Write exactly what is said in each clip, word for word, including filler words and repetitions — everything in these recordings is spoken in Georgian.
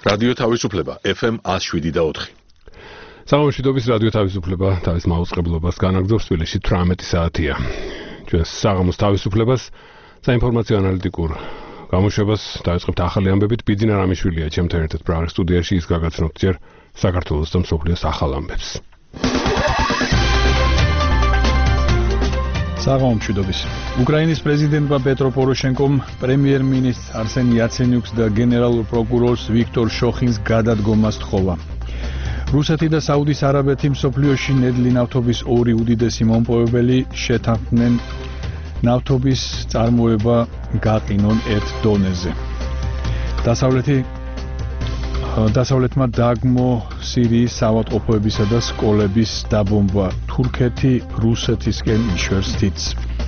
რადიო თავისუფლება ეფ ემ one oh seven და four. საღამოშვიდობის რადიო თავისუფლება თავის მაუწყებლობას განაგრძობს თბილისში eighteen საათია. ჩვენს საღამოს თავისუფლებას საინფორმაციო ანალიტიკურ გამოშვებას დავიწყებთ ახალი ამბებით. ბიძინა რამიშვილია ჩემთან ერთად პრაღის სტუდიაში, ის გაგაცნობთ ჯერ საქართველოს და მსოფლიოს ახალ ამბებს. საღამომშვიდობის. უკრაინის პრეზიდენტმა პეტრო პოროშენკომ პრემიერ-მინისტრ არსენ იაცენიუკს და გენერალურ პროკურორს ვიქტორ შოხინს გადადგომა სთხოვა. რუსეთი და საუდის არაბეთი მსოფლიოში ნედლი ნავთობის ორი უდიდესი მომპოვებელი შეთანხმდნენ ნავთობის წარმოება გაყინონ ერთ დონეზე. დასავლეთი დასავლეთმა დააგმო სირიის საავადმყოფოებისა და სკოლების დაბომბვა. თურქეთი რუსეთისკენ იშვერს თითს.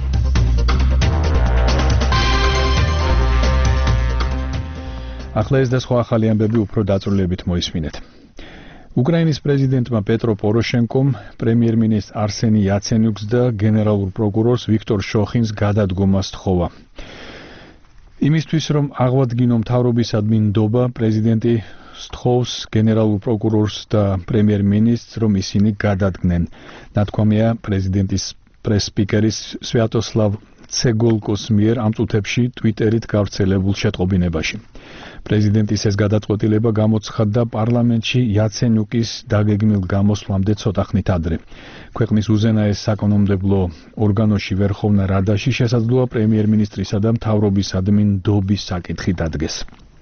ახლა ეს და სხვა ახალი ამბები უფრო დაწვრილებით მოისმინეთ. უკრაინის პრეზიდენტმა პეტრო პოროშენკომ პრემიერ-მინისტრ არსენ იაცენიუკს და გენერალურ პროკურორს ვიქტორ შოხინს გადადგომა სთხოვა. იმისთვის რომ აღვადგინო მთავრობისადმი ნდობა, პრეზიდენტი სთხოვს გენერალურ პროკურორს და პრემიერ-მინისტრს, რომ ისინი გადადგნენ. ნათქვამია პრეზიდენტის პრეს-სპიკერის სვიატოსლავ ცეგოლკოს მიერ ამ წუთებში ტვიტერით გავრცელებულ შეტყობინებაში. პრეზიდენტის ეს გადაწყვეტილება გამოცხადდა პარლამენტში იაცენიუკის დაგეგმილ გამოსვლამდე ცოტა ხნით ადრე. ქვეყნის უზენაეს საკანონმდებლო ორგანოში ვერხოვნა რადაში შესაძლოა პრემიერ-მინისტრისა და მთავრობისადმი ნდობის საკითხი დადგეს.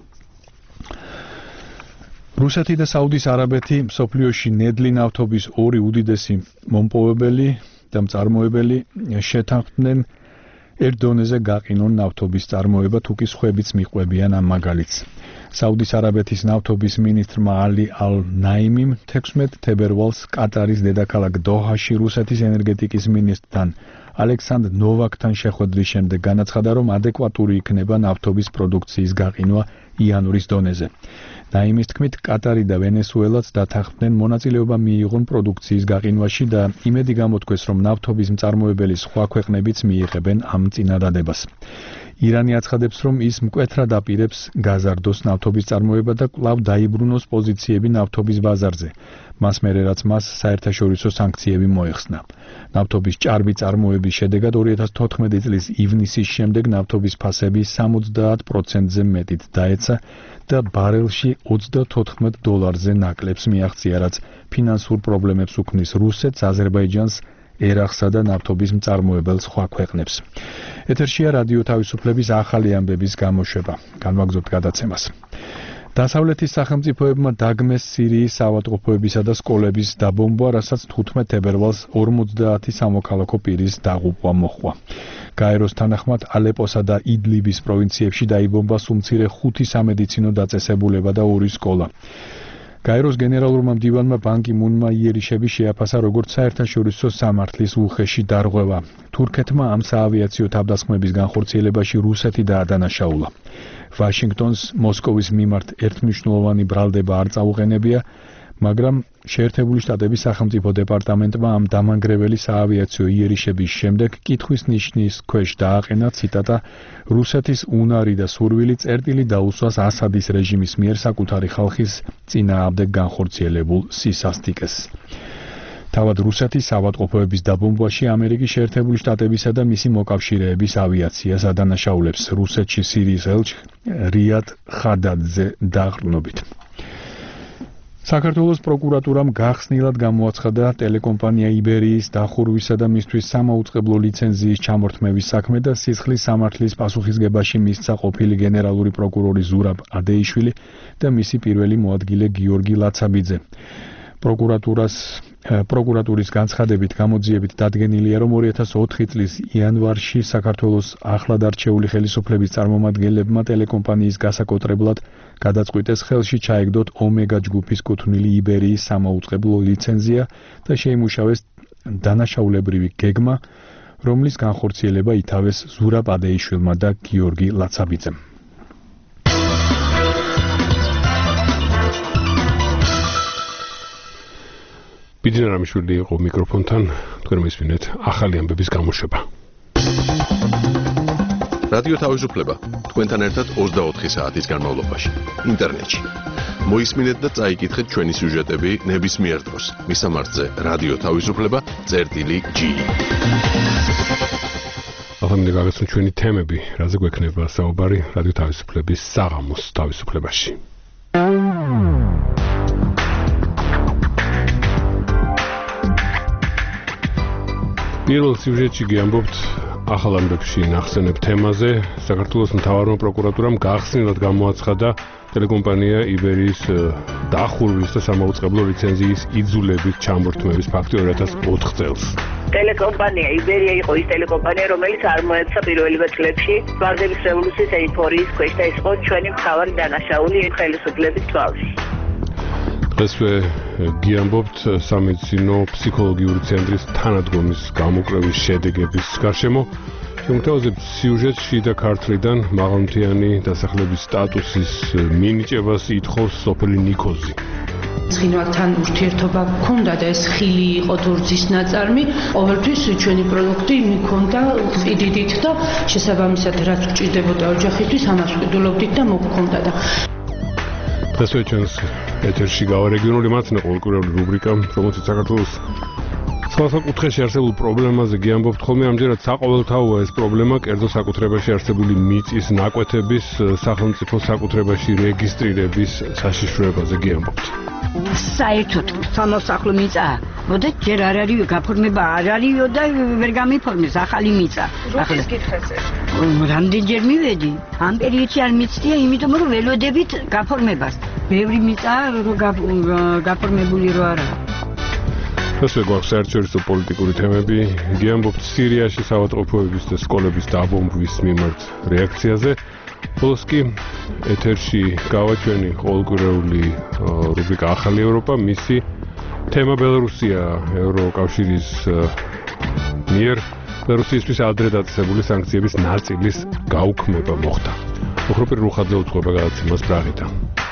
რუსეთი და საუდის არაბეთი მსოფლიოში ნედლი ნავთობის ორი უდიდესი მომპოვებელი და მწარმოებელი შეთანხმდნენ ერთ დონეზე გაყინონ ნავთობის წარმოება, თუ კი სხვებიც მიყვებიან ამ მაგალითს. საუდის არაბეთის ნავთობის მინისტრმა ალი ალ-ნაიმიმ თექვსმეტ თებერვალს კატარის დედაქალაქ დოჰაში რუსეთის ენერგეტიკის მინისტრთან ალექსანდრ ნოვაკთან შეხვედრის შემდეგ განაცხადა, რომ ადეკვატური იქნება ნავთობის პროდუქციის გაყინვა იანვრის დონეზე. ნაიმის თქმით, კატარი და ვენესუელაც დათანხმდნენ მონაწილეობა მიიღონ პროდუქციის გაყინვაში და იმედი გამოთქვეს, რომ ნავთობის მწარმოებელი სხვა ქვეყნებიც მიიღებენ ამ წინადადებას. ირანი აცხადებს, რომ ის მკვეთრად აპირებს გაზარდოს ნავთობის წარმოება და კვლავ დაიბრუნოს პოზიციები ნავთობის ბაზარზე. მას მერე რაც მას საერთაშორისო სანქციები მოეხსნა. ნავთობის ჭარბი წარმოების შედეგად ორი ათას თოთხმეტი წლის ივნისის შემდეგ ნავთობის ფასები სამოცდაათ პროცენტზე მეტით დაეცა და ბარელში ოცდათოთხმეტ დოლარზე ნაკლებს მიაღწია, რაც ფინანსურ პრობლემებს უქმნის რუსეთს, აზერბაიჯანს, ერაყსა და ნავთობის მწარმოებელ სხვა ქვეყნებს. ეთერშია რადიო თავისუფლების ახალი ამბების გამოშვება. განვაგრძობთ გადაცემას. დასავლეთის სახელმწიფოებმა დაგმეს სირიის საავადმყოფოებისა და სკოლების დაბომბვა, რასაც თხუთმეტ თებერვალს ორმოცდაათი სამოქალაქო პირის დაღუპვა მოჰყვა. გაეროს თანახმად ალეპოსა და იდლიბის პროვინციებში დაიბომბა სულ ხუთი სამედიცინო დაწესებულება და ორი სკოლა. გაეროს გენერალურმა მდივანმა ბან კი მუნმა იერიშები შეაფასა როგორც საერთაშორისო სამართლის უხეში დარღვევა. თურქეთმა ამ საავიაციო თავდასხმების განხორციელებაში რუსეთი დაადანაშაულა. ვაშინგტონს მოსკოვის მიმართ ერთმნიშვნელოვანი ბრალდება არ წაუყენებია, მაგრამ შეერთებული შტატების სახელმწიფო დეპარტამენტმა ამ დამანგრეველი საავიაციო იერიშების შემდეგ კითხვის ნიშნის ქვეშ დააყენა ციტატა რუსეთის უნარი და სურვილი წერტილი დაუსვას ასადის რეჟიმის მიერ საკუთარი ხალხის წინააღმდეგ განხორციელებულ სისასტიკეს. თავად რუსეთის საავადმყოფოების დაბომბვაში ამერიკის შეერთებული შტატებისა და მისი მოკავშირეების ავიაციას ადანაშაულებს რუსეთში სირიის ელჩ რიად ხადადზე დაყრდნობით. საქართველოს პროკურატურამ გახსნილად გამოაცხადა ტელეკომპანია იბერიის დახურვისა და მისთვის სამაუწყებლო ლიცენზიის ჩამორთმევის საქმე და სისხლის სამართლის პასუხისგებაში მისცა ყოფილი გენერალური პროკურორი ზურაბ ადეიშვილი და მისი პირველი მოადგილე გიორგი ლაცაბიძე. პროკურატურას პროკურატურის განცხადებით გამოძიებით დადგენილია, რომ ორი ათას ოთხი წლის იანვარში საქართველოს ახლად არჩეული ხელისუფლების წარმომადგენლებმა ტელეკომპანიის გასაკოტრებლად გადაწყვიტეს ხელში ჩაეგდოთ ომეგა ჯგუფის კუთვნილი იბერიის სამაუწყებლო ლიცენზია და შეიმუშავეს დანაშაულებრივი გეგმა, რომლის განხორციელება ითავეს ზურაბ ადეიშვილმა და გიორგი ლაცაბიძემ. ბიძინა რამიშვილი იყო მიკროფონთან, თქვენ მისმინეთ ახალი ამბების გამოშვება. რადიო თავისუფლება თქვენთან ერთად ოცდაოთხი საათის განმავლობაში ინტერნეტში მოისმინეთ და წაიკითხეთ ჩვენი სიუჟეტები ნებისმიერ დროს. მისამართზე რადიო თავისუფლება წერტილი G. ახლა გაგაცნო ჩვენი თემები, რაზე გვექნება საუბარი რადიო თავისუფლების საღამოს თავისუფლებაში. პირველ სიუჟეტში გიამბობთ ახალ ამბებში ნახსენებ თემაზე. საქართველოს მთავარმა პროკურატურამ გახსნილად გამოაცხადა ტელეკომპანია იბერიის დახურვის და სამაუწყებლო ლიცენზიის იძულებით ჩამორთმევის ფაქტი ორი ათას ოთხ წელს. ტელეკომპანია იბერია იყო ის ტელეკომპანია, რომელიც არ მოეცა პირველივე წლებში ვარდების რევოლუციის ეიფორიის ქვეშ და ის იყო ჩვენი მთავარი დანაშაული ხელისუფლების თვალში. დღესვე გიამბობთ სამედიცინო ფსიქოლოგიური ცენტრის თანადგომის გამოკვლევის შედეგების გარშემო. შემოგთავაზებთ სიუჟეტში და ქართლიდან მაღალმთიანი დასახლების სტატუსის მინიჭებას ითხოვს სოფელი ნიქოზი. ცხინვალთან ურთიერთობა გქონდა და ეს ხილი იყო დურძის ნაწარმი. ყოველთვის ჩვენი პროდუქტი მიქონდა ყიდიდით და შესაბამისად რაც გჭირდებოდა ოჯახისთვის ამას ვყიდულობდით და მოგქონდა და დღესვე ჩვენს ეთერში გავა რეგიონული მათნა ყოველკვირეული რუბრიკა, რომელშიც საქართველოს სხვა საკუთრებაში არსებულ პრობლემაზე გიამბობთ ხოლმე. ამჯერად საყოველთაოა ეს პრობლემა კერძო საკუთრებაში არსებული მიწის ნაკვეთების სახელმწიფო საკუთრებაში რეგისტრირების საშიშროებაზე გიამბობთ. საერთოდ სამოსახლო მიწა მოდეთ ჯერ არ არის გაფორმება არ არისო და ვერ გამიფორმეს ახალი მიწა. ახლა კითხეს ეს. რამდენჯერ მივედი ამ პერიოდში არ მიცდია, იმიტომ რომ ველოდებით გაფორმებას. ბევრი მიწა გაფორმებული რო არა. ესე გვაქვს საერთაშორისო პოლიტიკური თემები. გიამბობთ სირიაში საავადმყოფოების და სკოლების დაბომბვის მიმართ რეაქციაზე. ბოლოს კი ეთერში გავა ჩვენი ყოველკვირეული რუბრიკა ახალი ევროპა, მისი თემა ბელარუსია. ევროკავშირის მიერ ბელარუსისთვის ადრე დაწესებული სანქციების ნაწილის გაუქმება მოხდა. ოქროპირ რუხაძე უძღვება გადაცემას პრაღიდან.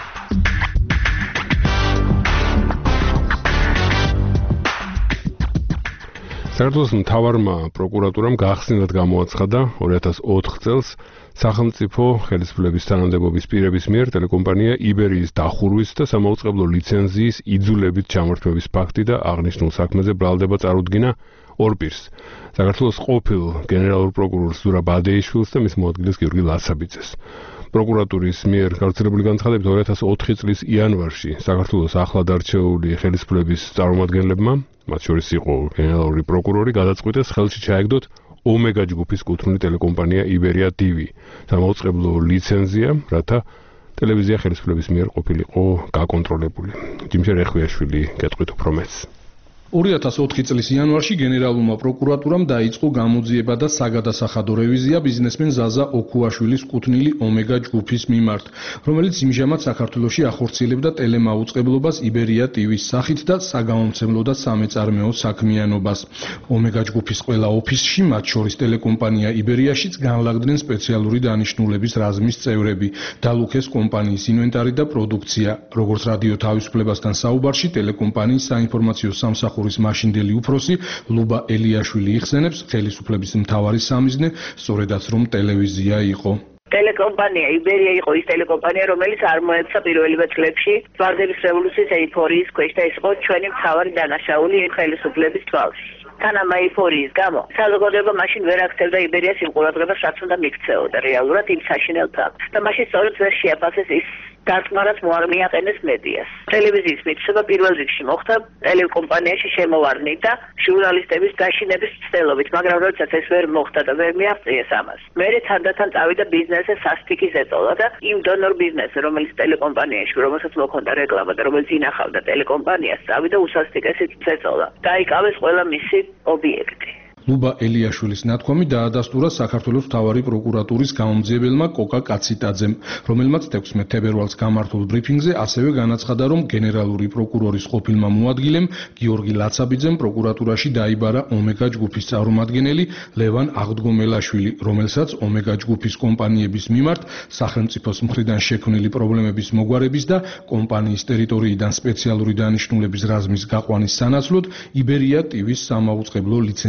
საქართველოს მთავარმა პროკურატურამ გახსნილად გამოაცხადა ორი ათას ოთხ წელს სახელმწიფო ხელისუფლების თანამდებობის პირების მიერ ტელეკომპანია იბერიის დახურვის და სამაუწყებლო ლიცენზიის იძულებით ჩამორთმევის ფაქტი და აღნიშნულ საქმეზე ბრალდება წარუდგინა ორ პირს. საქართველოს ყოფილ გენერალურ პროკურორს ზურაბ ადეიშვილს და მის მოადგილეს გიორგი ლაცაბიძეს. პროკურატურის მიერ გავრცელებული განცხადებით ორი ათას ოთხი წლის იანვარში საქართველოს ახლად არჩეული ხელისუფლების წარმომადგენლებმა, მათ შორის იყო გენერალური პროკურორი, გადაწყვიტეს ხელში ჩაეგდოთ ომეგა ჯგუფის კუთვნილი ტელეკომპანია იბერია ტივი, სამაუწყებლო ლიცენზია, რათა ტელევიზია ხელისუფლების მიერ ყოფილიყო გაკონტროლებული. ჯიმშე რეხვიაშვილი გეტყვით უფრო მეც. ორი ათას ოთხი წლის იანვარში გენერალურმა პროკურატურამ დაიწყო გამოძიება და საგადასახადო რევიზია ბიზნესმენ ზაზა ოქუაშვილის კუთვნილი ომეგა ჯგუფის მიმართ, რომელიც იმჟამად საქართველოში ახორციელებდა ტელემაუწყებლობას იბერია ტივის სახით და საგამომცემლო და სამეწარმეო საქმიანობას. ომეგა ჯგუფის ყველა ოფისში, მათ შორის ტელეკომპანია იბერიაშიც განლაგდნენ სპეციალური დანიშნულების რაზმის წევრები, დალუქეს კომპანიის ინვენტარი და პროდუქცია. როგორც რადიო თავისუფლებასთან საუბარში ტელეკომპანიის საინფორმაციო სამსახურის მაშინდელი უფროსი ლუბა ელიაშვილი იხსენებს, ხელისუფლების მთავარი სამიზნე სწორედაც რომ ტელევიზია იყო. ტელეკომპანია იბერია იყო ის ტელეკომპანია, რომელიც არ მოეცა პირველივე წლებში ვარდების რევოლუციის ეიფორიის ქვეშ და ის იყო ჩვენი მთავარი დანაშაული ხელისუფლების თვალში. თან ამ ეიფორიის გამო საზოგადოება მაშინ ვერ აქცევდა იბერიას იმ ყურადღებას, რაც უნდა მიქცეოდა რეალურად იმ საშინელ ფაქტს და მაშინ სწორედ ვერ შეაფასეს ის დარტყმარაც მოაღმიაყენეს მედიას. ტელევიზიის მითითება პირველ რიგში მოხდა ტელეკომპანიაში შემოვარდნით და ჟურნალისტების დაშინების ცდელობით, მაგრამ როდესაც ეს ვერ მოხდა და ვერ მიაღწიეს ამას, მერე თანდათან წავიდა ბიზნესზე სასტიკი ზეწოლა და იმ დონორ ბიზნესზე, რომელიც ტელეკომპანიაში, რომელსაც მოქონდა რეკლამა და რომელიც ინახავდა ტელეკომპანიას, წავიდა უსასტიკესი ზეწოლა. დაიკავეს ყველა მისი ობიექტი. ლუბა ელიაშვილის ნათქვამი დაადასტურა საქართველოს მთავარი პროკურატურის გამომძიებელმა კოკა კაციტაძემ, რომელმაც თექვსმეტ თებერვალს გამართულ ბრიფინგზე ასევე განაცხადა, რომ გენერალური პროკურორის ყოფილმა მოადგილემ გიორგი ლაცაბიძემ პროკურატურაში დაიბარა ომეგა ჯგუფის წარმომადგენელი ლევან აღდგომელაშვილი, რომელსაც ომეგა ჯგუფის კომპანიების მიმართ სახელმწიფოს მხრიდან შექმნილი პრობლემების მოგვარების და კომპანიის ტერიტორიიდან სპეციალური დანიშნულების რაზმის გაყვანის სანაცვლოდ იბერია ტივის სამაუწყებლო ლიცენზიის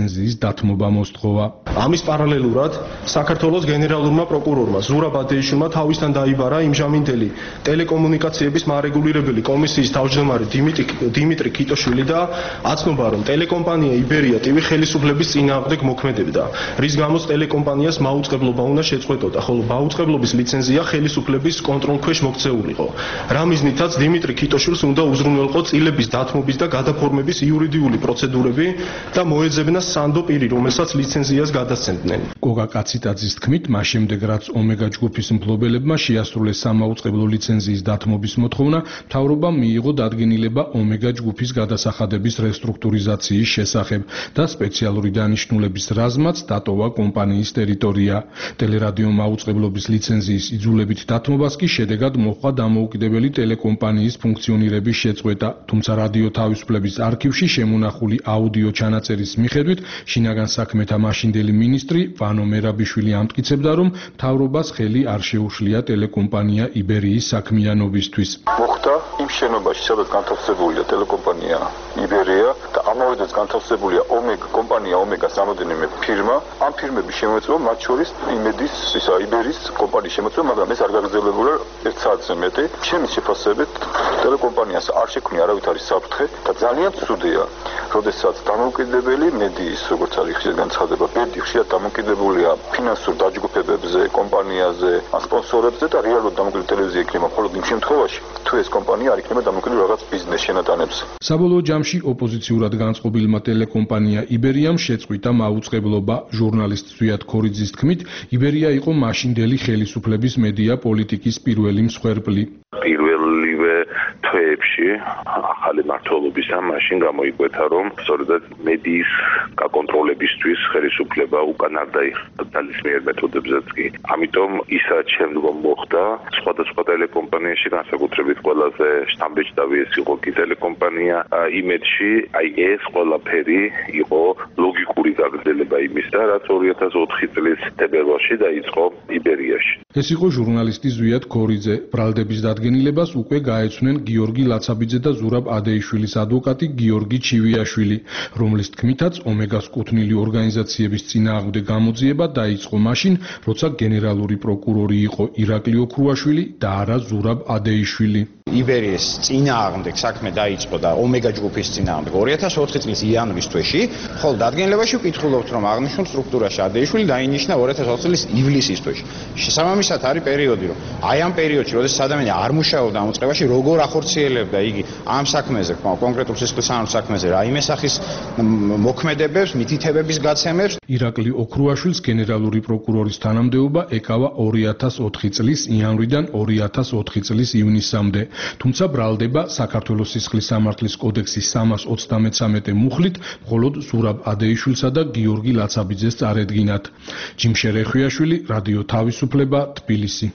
დათმობა მოსთხოვა. ამის პარალელურად საქართველოს გენერალურმა პროკურორმა ზურაბ ადეიშვილმა თავისთან დაიბარა იმჟამინდელი ტელეკომუნიკაციების მარეგულირებელი კომისიის თავმჯდომარე დიმიტრი ქიტოშვილი და აცნობა, რომ ტელეკომპანია იბერია ტივი ხელისუფლების წინააღმდეგ მოქმედებდა, რის გამოც ტელეკომპანიას მაუწყებლობა უნდა შეწყვეტოდა, ხოლო მაუწყებლობის ლიცენზია ხელისუფლების კონტროლქვეშ მოქცეულიყო. რა მიზნითაც დიმიტრი ქიტოშვილს უნდა უზრუნველყო წილების დათმობის და გადაფორმების იურიდიული პროცედურები და მოეძებნა სანდო პირი, რომელსაც ლიცენზიას გადასცემდნენ. გოგა კაციტაძის თქმით, მას შემდეგ რაც ომეგა ჯგუფის მფლობელებმა შეასრულეს სამაუწყებლო ლიცენზიის დათმობის მოთხოვნა, მთავრობამ მიიღო დადგენილება ომეგა ჯგუფის გადასახადების რესტრუქტურიზაციის შესახებ და სპეციალური დანიშნულების რაზმაც დატოვა კომპანიის ტერიტორია. ტელერადიო მაუწყებლობის ლიცენზიის იძულებით დათმობას კი შედეგად მოჰყვა დამოუკიდებელი ტელეკომპანიის ფუნქციონირების შეწყვეტა, თუმცა რადიო თავისუფლების არქივში შემონახული აუდიო ჩანაწერის მიხედვით შინაგან საქმეთა მაშინდელი მინისტრი ვანო მერაბიშვილი ამტკიცებდა, რომ მთავრობას ხელი არ შეუშლია ტელეკომპანია იბერიის საქმიანობისთვის. მოხდა იმ შენობაში, სადაც განთავსებულია ტელეკომპანია იბერია და ამავე დროს განთავსებულია ომეგა კომპანია ომეგას რამოდენიმე ფირმა. ამ ფირმების შემოწმება, მათ შორის იმედის ისა იბერიის კომპანიის შემოწმება, მაგრამ ეს არ გაგრძელებულა ერთ საათზე მეტი. ჩემის შეფასებით ტელეკომპანიას არ შექმნია არავითარი საფრთხე და ძალიან ცუდია, როდესაც დამოუკიდებელი მედიის, როგორც არის ხშირად განცხადება, ბედი ხშირად დამოუკიდებულია ფინანსურ დაჯგუფებებზე, კომპანიაზე, სპონსორებზე და რეალურად დამოუკიდებელი ტელევიზია იქნება მხოლოდ იმ შემთხვევაში, თუ ეს კომპანია არ იქნება დამოუკიდებელი რაღაც ბიზნეს შენატანებზე. საბოლოო ჯამში ოპოზიციურად განწყობილმა ტელეკომპანია იბერიამ შეწყვიტა მაუწყებლობა. ჟურნალისტ ზვიად ქორიძის თქმით, იბერია იყო მაშინდელი ხელისუფლების მედია პოლიტიკის პირველი მსხვერპლი. პირველივე თვეებში ახალი მმართველობისამ მაშინ გამოიკვეთა, რომ სწორედ მედიის გაკონტროლებისთვის ხელისუფლება უკან არ დაიხადა ძალის მიერ მეთოდებზეც კი. ამიტომ ისაც შემდგომ მოხდა სხვადასხვა ტელეკომპანიაში, განსაკუთრებით ყველაზე შთამბეჭდავი ეს იყო კი ტელეკომპანია იმედში, აი ეს ყველაფერი იყო ლოგიკური გაგრძელება იმისა, რაც ორი ათას ოთხი წლის თებერვალში დაიწყო იბერიაში. ეს იყო ჟურნალისტი ზვიად ქორიძე. ბრალდების დადგენილებას უკვე გაეცვნენ გიორგი ლაცაბიძე და ზურაბ ადეიშვილის ადვოკატი გიორგი ჩივიაშვილი, რომლის თქმითაც ომეგას კუთვნილი ორგანიზაციების წინააღმდეგ გამოძიება დაიწყო მაშინ, როცა გენერალური პროკურორი იყო ირაკლი ოქრუაშვილი და არა ზურაბ ადეიშვილი. იბერიის წინააღმდეგ საქმე დაიწყო და ომეგა ჯგუფის წინააღმდეგ ორი ათას ოთხი წლის იანვრის თვეში, ხოლო დადგენილებაში ვკითხულობთ, რომ აღნიშნულ სტრუქტურაში ადეიშვილი დაინიშნა ორი ათას ოთხი წლის ივლისის თვეში. შესაბამისად არის პერიოდი, რომ აი ამ პერიოდში, როდესაც ადამიანი არ მუშაობდა ამ მოწყებაში, როგორ ახორციელებდა იგი ამ საქმეზე, კონკრეტულ სისხლისღამის საქმეზე, რაიმე სახის მოქმედებებს, მითითებების გაცემებს. ირაკლი ოქრუაშვილს გენერალური პროკურორის თანამდებობა ეკავა ორი ათას ოთხი წლის იანვრიდან ორი ათას ოთხი წლის ივნისამდე. თუმცა ბრალდება საქართველოს სისხლის სამართლის კოდექსის სამას ოცდამეცამეტე მუხლით მხოლოდ ზურაბ ადეიშვილსა და გიორგი ლაცაბიძეს წარედგინათ. ჯიმშე რეხვიაშვილი, რადიო თავისუფლება, თბილისი.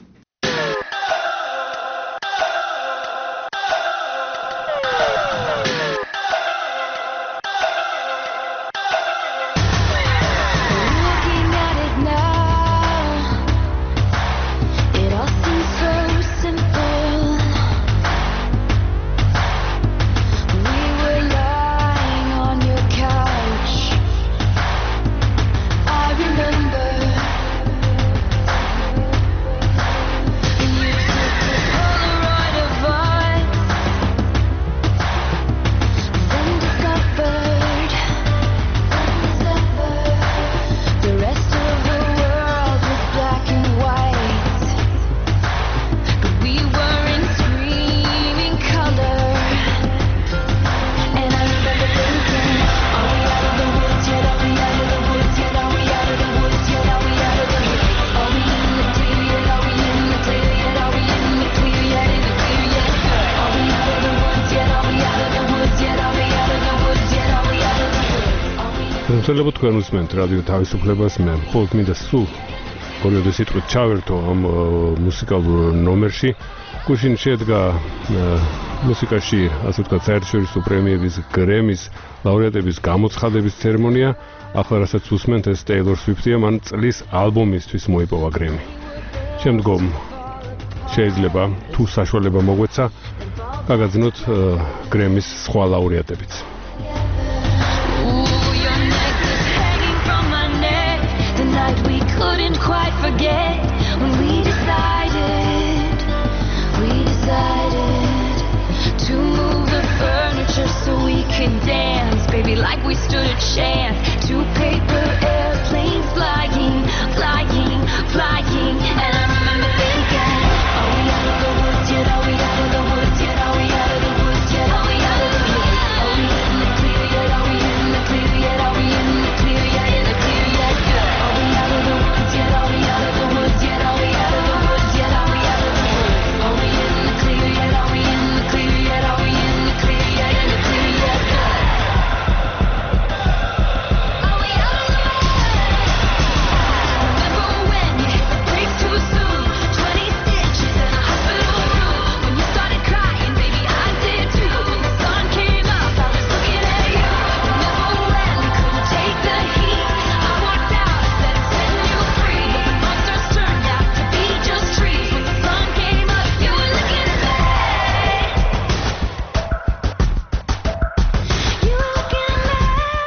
შეიძლება თქვენ უსმენთ რადიო თავისუფლებას, მე მხოლოდ მინდა სულ ორივე სიტყვით ჩავერთო ამ მუსიკალურ ნომერში. გუშინ შედგა მუსიკაში, ასე ვთქვათ, საერთაშორისო პრემიების გრემის ლაურეატების გამოცხადების ცერემონია. ახლა რასაც უსმენთ, ეს ტეილორ სვიფტია, მან წლის ალბომისთვის მოიპოვა გრემი. შემდგომ შეიძლება თუ საშუალება მოგვეცა, გაგაძნოთ გრემის სხვა ლაურეატებიც. me like we stood a chance. Two paper airplanes flying, flying, flying. And I remember thinking, are we out of the woods yet? Are we out of the woods yet? Are we out of the woods yet? Are we out of the woods? Are we in the clear yet? Are we in the clear yet? Are we in the clear yet? In the clear yet? Are we out of the woods yet? Are we out of the woods yet? Are we out of the woods yet? Are we out of the woods? Are we in the clear yet? Are we in the clear yet? Are we in the clear yet? In the clear yet? Are we out of the woods? Remember when you hit the brakes too soon? Twenty stitches in a hospital room. When you started crying, baby, I did too. When the sun came up, I was looking at you. Remember when we couldn't take the heat? I walked out, I said it's setting you free. But the monsters turned out to be just trees. When the sun came up, you were looking at me. You were looking at me.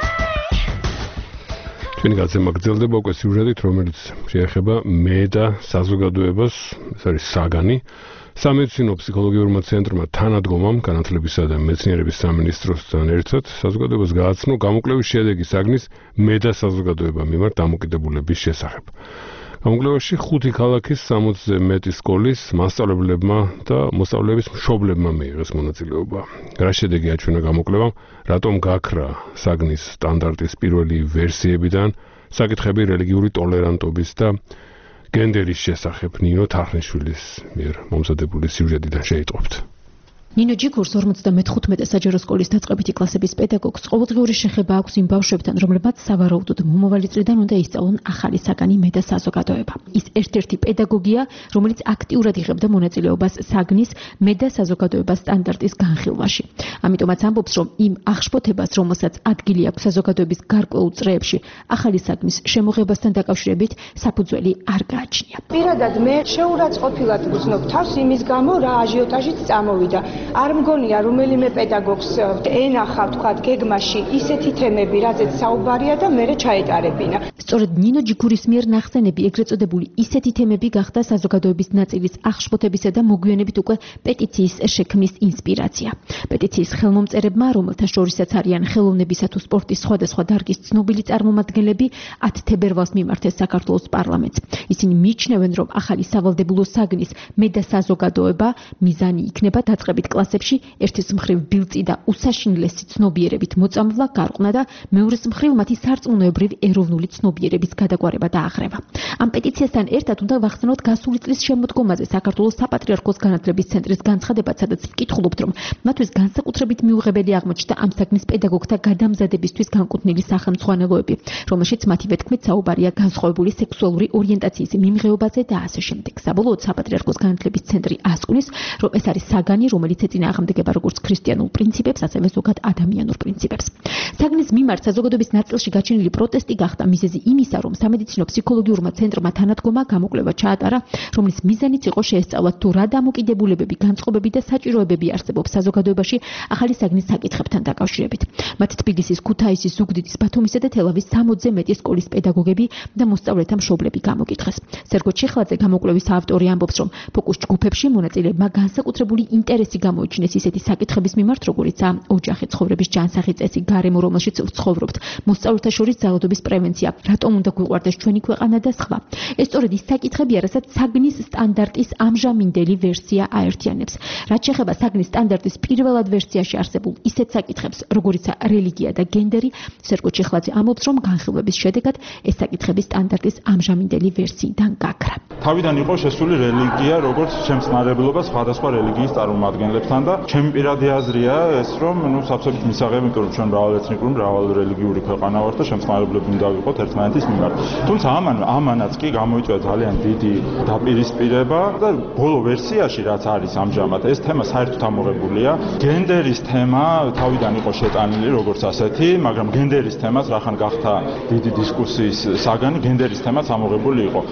ჩვენი გაცემა გრძელდება უკვე სიუჟეტით, რომელიც შეეხება მე და საზოგადოებას, ეს არის საგანი. სამედიცინო ფსიქოლოგიურმა ცენტრმა თანადგომამ განათლებისა და მეცნიერების სამინისტროსთან ერთად საზოგადოებას გააცნო გამოკვლევის შედეგი საგნის მე და საზოგადოება მიმართ დამოკიდებულების შესახებ. გამოკვლევაში ხუთი ქალაქის სამოცზე მეტი სკოლის მასწავლებლებმა და მოსწავლეების მშობლებმა მიიღეს მონაწილეობა. რა შედეგი აჩვენა გამოკვლევამ, რატომ გაქრა საგნის სტანდარტის პირველი ვერსიებიდან საკითხები რელიგიური ტოლერანტობის და გენდერის შესახებ ნინო თარხნიშვილის მიერ მომზადებული სიუჟეტიდან შეიტყობთ. ნინო ჯიქურს ორმოცდამეხუთმეტე საჯარო სკოლის დაწყებითი კლასების პედაგოგს ყოველდღიური შეხება აქვს იმ ბავშვებთან, რომლებმაც სავარაუდოდ მომავალი წლიდან უნდა ისწავლონ ახალი საგანი მე და საზოგადოება. ის ერთ-ერთი პედაგოგია, რომელიც აქტიურად იღებდა მონაწილეობას საგნის მე და საზოგადოებას სტანდარტის განხილვაში. ამიტომაც ამბობს, რომ იმ აღშფოთებას, რომელსაც ადგილი აქვს საზოგადოების გარკვეულ წრეებში, ახალი საგნის შემოღებასთან დაკავშირებით საფუძველი არ გააჩნია. პირადად მე შეურაცხყოფილად ვგრძნობ თავს იმის გამო, რა აჟიოტაჟიც წამოვიდა. არ მგონია რომელიმე პედაგოგს ენახა თქვათ გეგმაში ისეთი თემები, რაზეც საუბარია და მერე ჩაეტარებინა. სწორედ ნინო ჯიქურის მიერ ნახსენები, ეგრეთ წოდებული ისეთი თემები გახდა საზოგადოების ნაწილის აღშფოთებისა და მოგვიანებით უკვე პეტიციის შექმნის ინსპირაცია. პეტიციის ხელმომწერებმა, რომელთა შორისაც არიან ხელოვნებისა თუ სპორტის სხვადასხვა დარგის ცნობილი წარმომადგენლები, ათ თებერვალს მიმართეს საქართველოს პარლამენტს. ისინი მიიჩნევენ, რომ ახალი სავალდებულო საგნის მე და საზოგადოება მიზანი იქნება დაწყებით კლასებში ერთის მხრივ ბილწი და უსაშინლესი ცნობიერებით მოწამვლა, გარყნა და მეორეს მხრივ მათი სარწმუნოებრივ ეროვნული ცნობიერების გადაგვარება და აღრევა. ამ პეტიციასთან ერთად უნდა ვახსენოთ გასული წლის შემოდგომაზე საქართველოს საპატრიარქოს განათლების ცენტრის განცხადებაც, სადაც ვკითხულობთ, რომ მათთვის განსაკუთრებით მიუღებელი აღმოჩნდა ამ საგნის პედაგოგთა გადამზადებისთვის განკუთვნილი სახელმძღვანელოები, რომელშიც მათივე თქმით საუბარია განსხვავებული სექსუალური ორიენტაციის მიმღეობაზე და ასე შემდეგ. საბოლოოდ საპატრიარქოს განათლების ცენტრი ასკვნის, რომ ეს არის საგანი, რომელიც ეწინააღმდეგება როგორც ქრისტიანულ პრინციპებს, ასევე ზოგად ადამიანურ პრინციპებს. საგნის მიმართ საზოგადოების ნაწილში გაჩენილი პროტესტი გახდა მიზეზი იმისა, რომ სამედიცინო ფსიქოლოგიურმა ცენტრმა თანადგომა გამოკვლევა ჩაატარა, რომლის მიზანიც იყო შეესწავლათ თუ რა დამოკიდებულებები, განწყობები და საჭიროებები არსებობს საზოგადოებაში ახალი საგნის საკითხებთან დაკავშირებით. მათ თბილისის, ქუთაისის, ზუგდიდის, ბათუმისა და თელავის სამოცზე მეტი სკოლის პედაგოგები და მოსწავლეთა მშობლები გამოკითხეს. სერგო ჩიხლაძე, გამოკვლევის ავტორი, ამბობს, რომ ფოკუს ჯგუფებში მონაწილეებმა განსაკუთრებული ინტერესი გამოიჩინეს ისეთი საკითხების მიმართ, როგორიცაა ოჯახი, ცხოვრების ჯანსაღი წესი, გარემო, რომელშიც ვცხოვრობთ, მოსწავლეთა შორის ძალადობის პრევენცია, რატომ უნდა გვიყვარდეს ჩვენი ქვეყანა და სხვა. ეს სწორედ ის საკითხებია, რასაც საგნის სტანდარტის ამჟამინდელი ვერსია აერთიანებს. რაც შეეხება საგნის სტანდარტის პირველად ვერსიაში არსებულ ისეთ საკითხებს, როგორიცაა რელიგია და გენდერი, სერგო ჩიხლაძე ამბობს, რომ განხილვების შედეგად ეს საკითხები სტანდარტის ამჟამინდელი ვერსიიდან გაქრა. თავიდან იყო შესული რელიგია, როგორც შემწყნარებლობა სხვადასხვა რელიგიის წარმომადგენლებთან და ჩემი პირადი აზრია ეს, რომ ნუ სავსებით მისაღები, იმიტომ რომ ჩვენ მრავალეთნიკური, მრავალრელიგიური ქვეყანა ვართ და შემწყნარებლები უნდა ვიყოთ ერთმანეთის მიმართ. თუმცა ამან ამანაც კი გამოიწვია ძალიან დიდი დაპირისპირება და ბოლო ვერსიაში რაც არის ამჟამად ეს თემა საერთოდ ამოღებულია. გენდერის თემა თავიდან იყო შეტანილი როგორც ასეთი, მაგრამ გენდერის თემას რახან გახდა დიდი დისკუსიის საგანი, გენდერის თემაც ამოღებული იყო.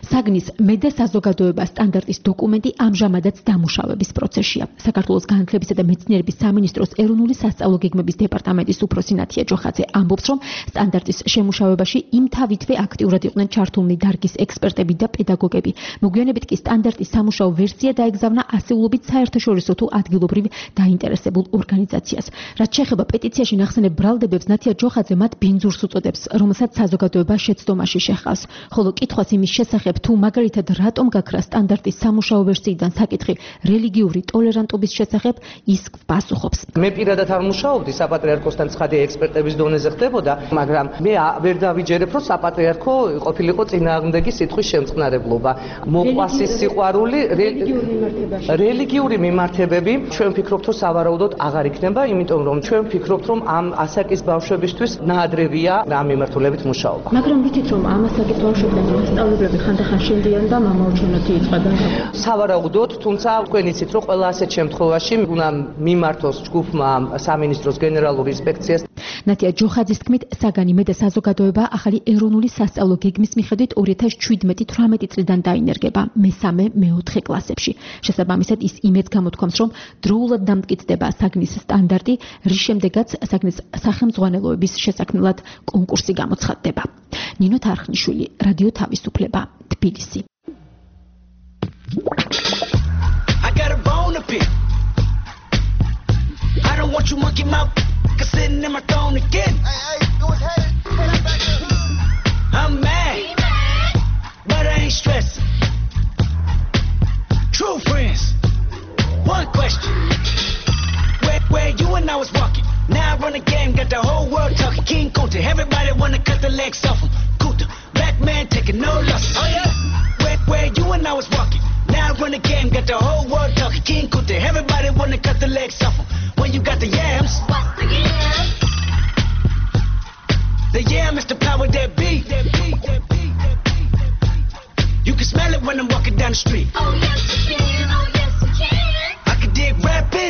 საგნის მედია საზოგადოება სტანდარტის დოკუმენტი ამჟამადაც დამუშავების პროცესშია. საქართველოს განათლებისა და მეცნიერების სამინისტროს ეროვნული სასწავლო გეგმების დეპარტამენტის უფროსი ნათია ჯოხაძე ამბობს, რომ სტანდარტის შემუშავებაში იმთავითვე აქტიურად იყვნენ ჩართულნი დარგის ექსპერტები და პედაგოგები. მოგვიანებით კი სტანდარტის სამუშაო ვერსია დაეგზავნა ასეულობით საერთაშორისო თუ ადგილობრივ დაინტერესებულ ორგანიზაციას. რაც შეეხება პეტიციაში ნახსენებ ბრალდებებს, ნათია ჯოხაძე მათ ბინძურს უწოდებს, რომელსაც საზოგადოება შეცდომაში შეხავს. ხოლო კითხვას იმის შესახებ, თუ მაგალითად რატომ გაქრა სტანდარტის სამუშაო ვერსიიდან საკითხი რელიგიური ტოლერანტობის შესახებ, ის პასუხობს. მე პირადად არ მუშაობდი საპატრიარქოსთან, ცხადია ექსპერტების დონეზე ხდებოდა, მაგრამ მე ვერ დავიჯერებ, რომ საპატრიარქო ყოფილიყო წინააღმდეგი სიტყვის შემწყნარებლობა. მოყვასი სიყვარული რელიგიური მიმართებები ჩვენ ვფიქრობთ, რომ სავარაუდოდ აღარ იქნება, იმიტომ რომ ჩვენ ვფიქრობთ, რომ ამ ასაკის ბავშვებისთვის ნაადრევია ამ მიმართულებით მუშაობა. მაგრამ ვიცით, რომ ამ ასაკის ბავშვებთან მასწავლებლები ხანდახან შენდიან და მამაოჩვენოთი იწყებენ. სავარაუდოდ, თუმცა თქვენ იცით, რომ ყველა ასეთ შემთხვევაში უნდა მიმართოს ჯგუფმა სამინისტროს გენერალური ინსპექციას. ნათია ჯოხაძის თქმით, საგანი მედია საზოგადოება ახალი ეროვნული სასწავლო გეგმის მიხედვით ორი ათას შვიდმეტი თვრამეტი წლიდან დაინერგება მესამე მეოთხე კლასებში. შესაბამისად, ის იმედს გამოთქვამს, რომ დროულად დამტკიცდება საგნის სტანდარტი, რის შემდეგაც საგნის სახელმძღვანელოების შესაქმნელად კონკურსი გამოცხადდება. ნინო თარხნიშვილი, რადიო თავისუფლება, თბილისი. I got a bone to pick. I don't want you monkey mouth sitting in my throne again. Hey, hey, do it, hey, hey, back here. I'm mad, but I ain't stressing. True friends, one question. Where, where you and I was walking. Now I run the game, got the whole world talking. King Kunta, everybody wanna cut the legs off him. Kunta, black man taking no losses. Oh yeah. Where, where you and I was walking. Now I run the game, got the whole world talking. King Kunta, everybody wanna cut the legs off him. When you got the yams, what's the yam? The yam is the power that be. That be, that be, that be, that be. You can smell it when I'm walking down the street. Oh yes you can, oh yes you can. I can dig rapping,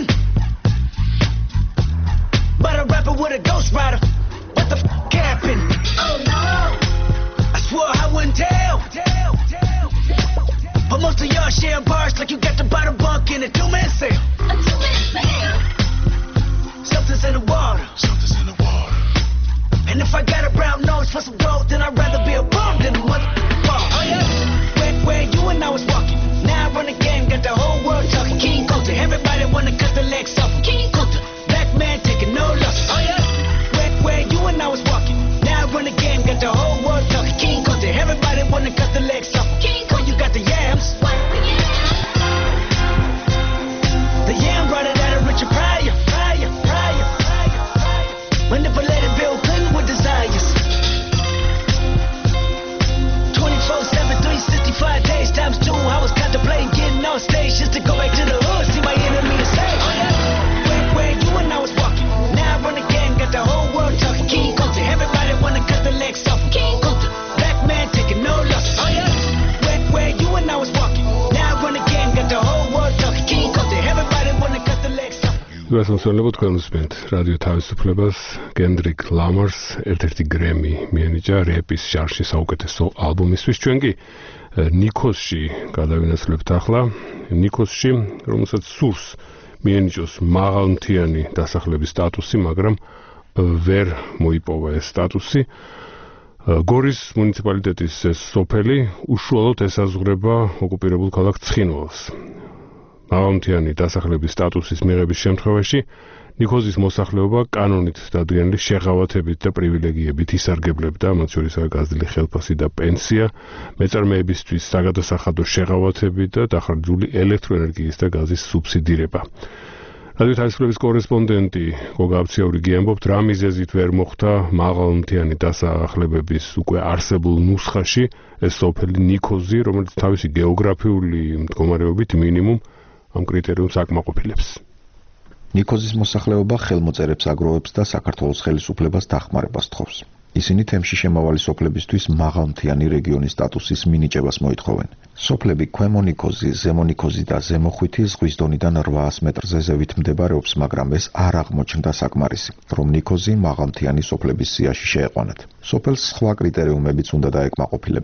but a rapper with a ghost rider. What the f*** happened? Oh no! I swore I wouldn't tell. tell, tell, tell, tell. But most of y'all share bars like you got the bottom bunk in a two-man sale. A two-man sale? Something's in the water. Something's in the water. And if I got a brown nose for some gold, then I'd rather be a bum than a mother ball. Oh yeah? Where, where you and I was walking. Now I run the game, got the whole world talking. King Kunta, everybody wanna cut the legs off him. King Kunta, black man taking no losses. Oh yeah? Where, where you and I was walking. Now I run the game, got the whole world talking. King Kunta, everybody wanna cut the legs off him. King Kunta, you got the yams. What's the yam? The yam brought it out of Richard Pryor. Pryor, Pryor, Pryor, Pryor. Manipulated Bill Clinton with desires. twenty-four seven, three hundred sixty-five days times two. I was contemplating getting on stage just to go back to the hood, see my enemy and say, oh yeah. Where, where you and I was walking. Now I run the game, got the whole world talking. King Kunta, everybody wanna cut the legs off him. King Kunta, black man taking no losses. Oh yeah. Where, where you and I was walking. Now I run the game, got the whole world talking. King Kunta, everybody wanna cut the legs off him. გასამსვლელობთ თქვენსმენთ რადიო თავისუფლებას კენდრიკ ლამარს ერთ-ერთი გრემი მიენიჭა რეპის ჟანრში საუკეთესო ალბომისთვის. ჩვენ კი ნიქოსში გადავინაცვლებთ ახლა. ნიქოსში, რომელსაც სურს მიენიჭოს მაღალმთიანი დასახლების სტატუსი, მაგრამ ვერ მოიპოვა ეს სტატუსი. გორის მუნიციპალიტეტის სოფელი უშუალოდ ესაზღვრება ოკუპირებულ ქალაქ ცხინვალს. მაღალმთიანი დასახლების სტატუსის მიღების შემთხვევაში ნიქოზის მოსახლეობა კანონით დადგენილი შეღავათებით და პრივილეგიებით ისარგებლებდა, მათ შორისაა გაზრდილი ხელფასი და პენსია, მეწარმეებისთვის საგადასახადო შეღავათები და დახარჯული ელექტროენერგიის და გაზის სუბსიდირება. რადიო თავისუფლების კორესპონდენტი გოგა აბციაური ამბობს, რა მიზეზით ვერ მოხდა მაღალმთიანი დასახლებების უკვე არსებულ ნუსხაში ეს სოფელი ნიქოზი, რომელიც თავისი გეოგრაფიული მდგომარეობით მინიმუმ ამ კრიტერიუმს აკმაყოფილებს. ნიქოზის მოსახლეობა ხელმოწერებს აგროვებს და საქართველოს ხელისუფლებას დახმარებას თხოვს. ისინი თემში შემავალი სოფლებისთვის მაღალმთიანი რეგიონის სტატუსის მინიჭებას მოითხოვენ. სოფლები ქვემო ნიქოზი, ზემო ნიქოზი და ზემო ხვითი ზღვის დონიდან რვაას მეტრზე ზევით მდებარეობს, მაგრამ ეს არ აღმოჩნდა საკმარისი, რომ ნიქოზი მაღალმთიანი სოფლების სიაში შეეყვანათ. სოფელს სხვა კრიტერიუმებიც უნდა დაეკმაყოფილებინა.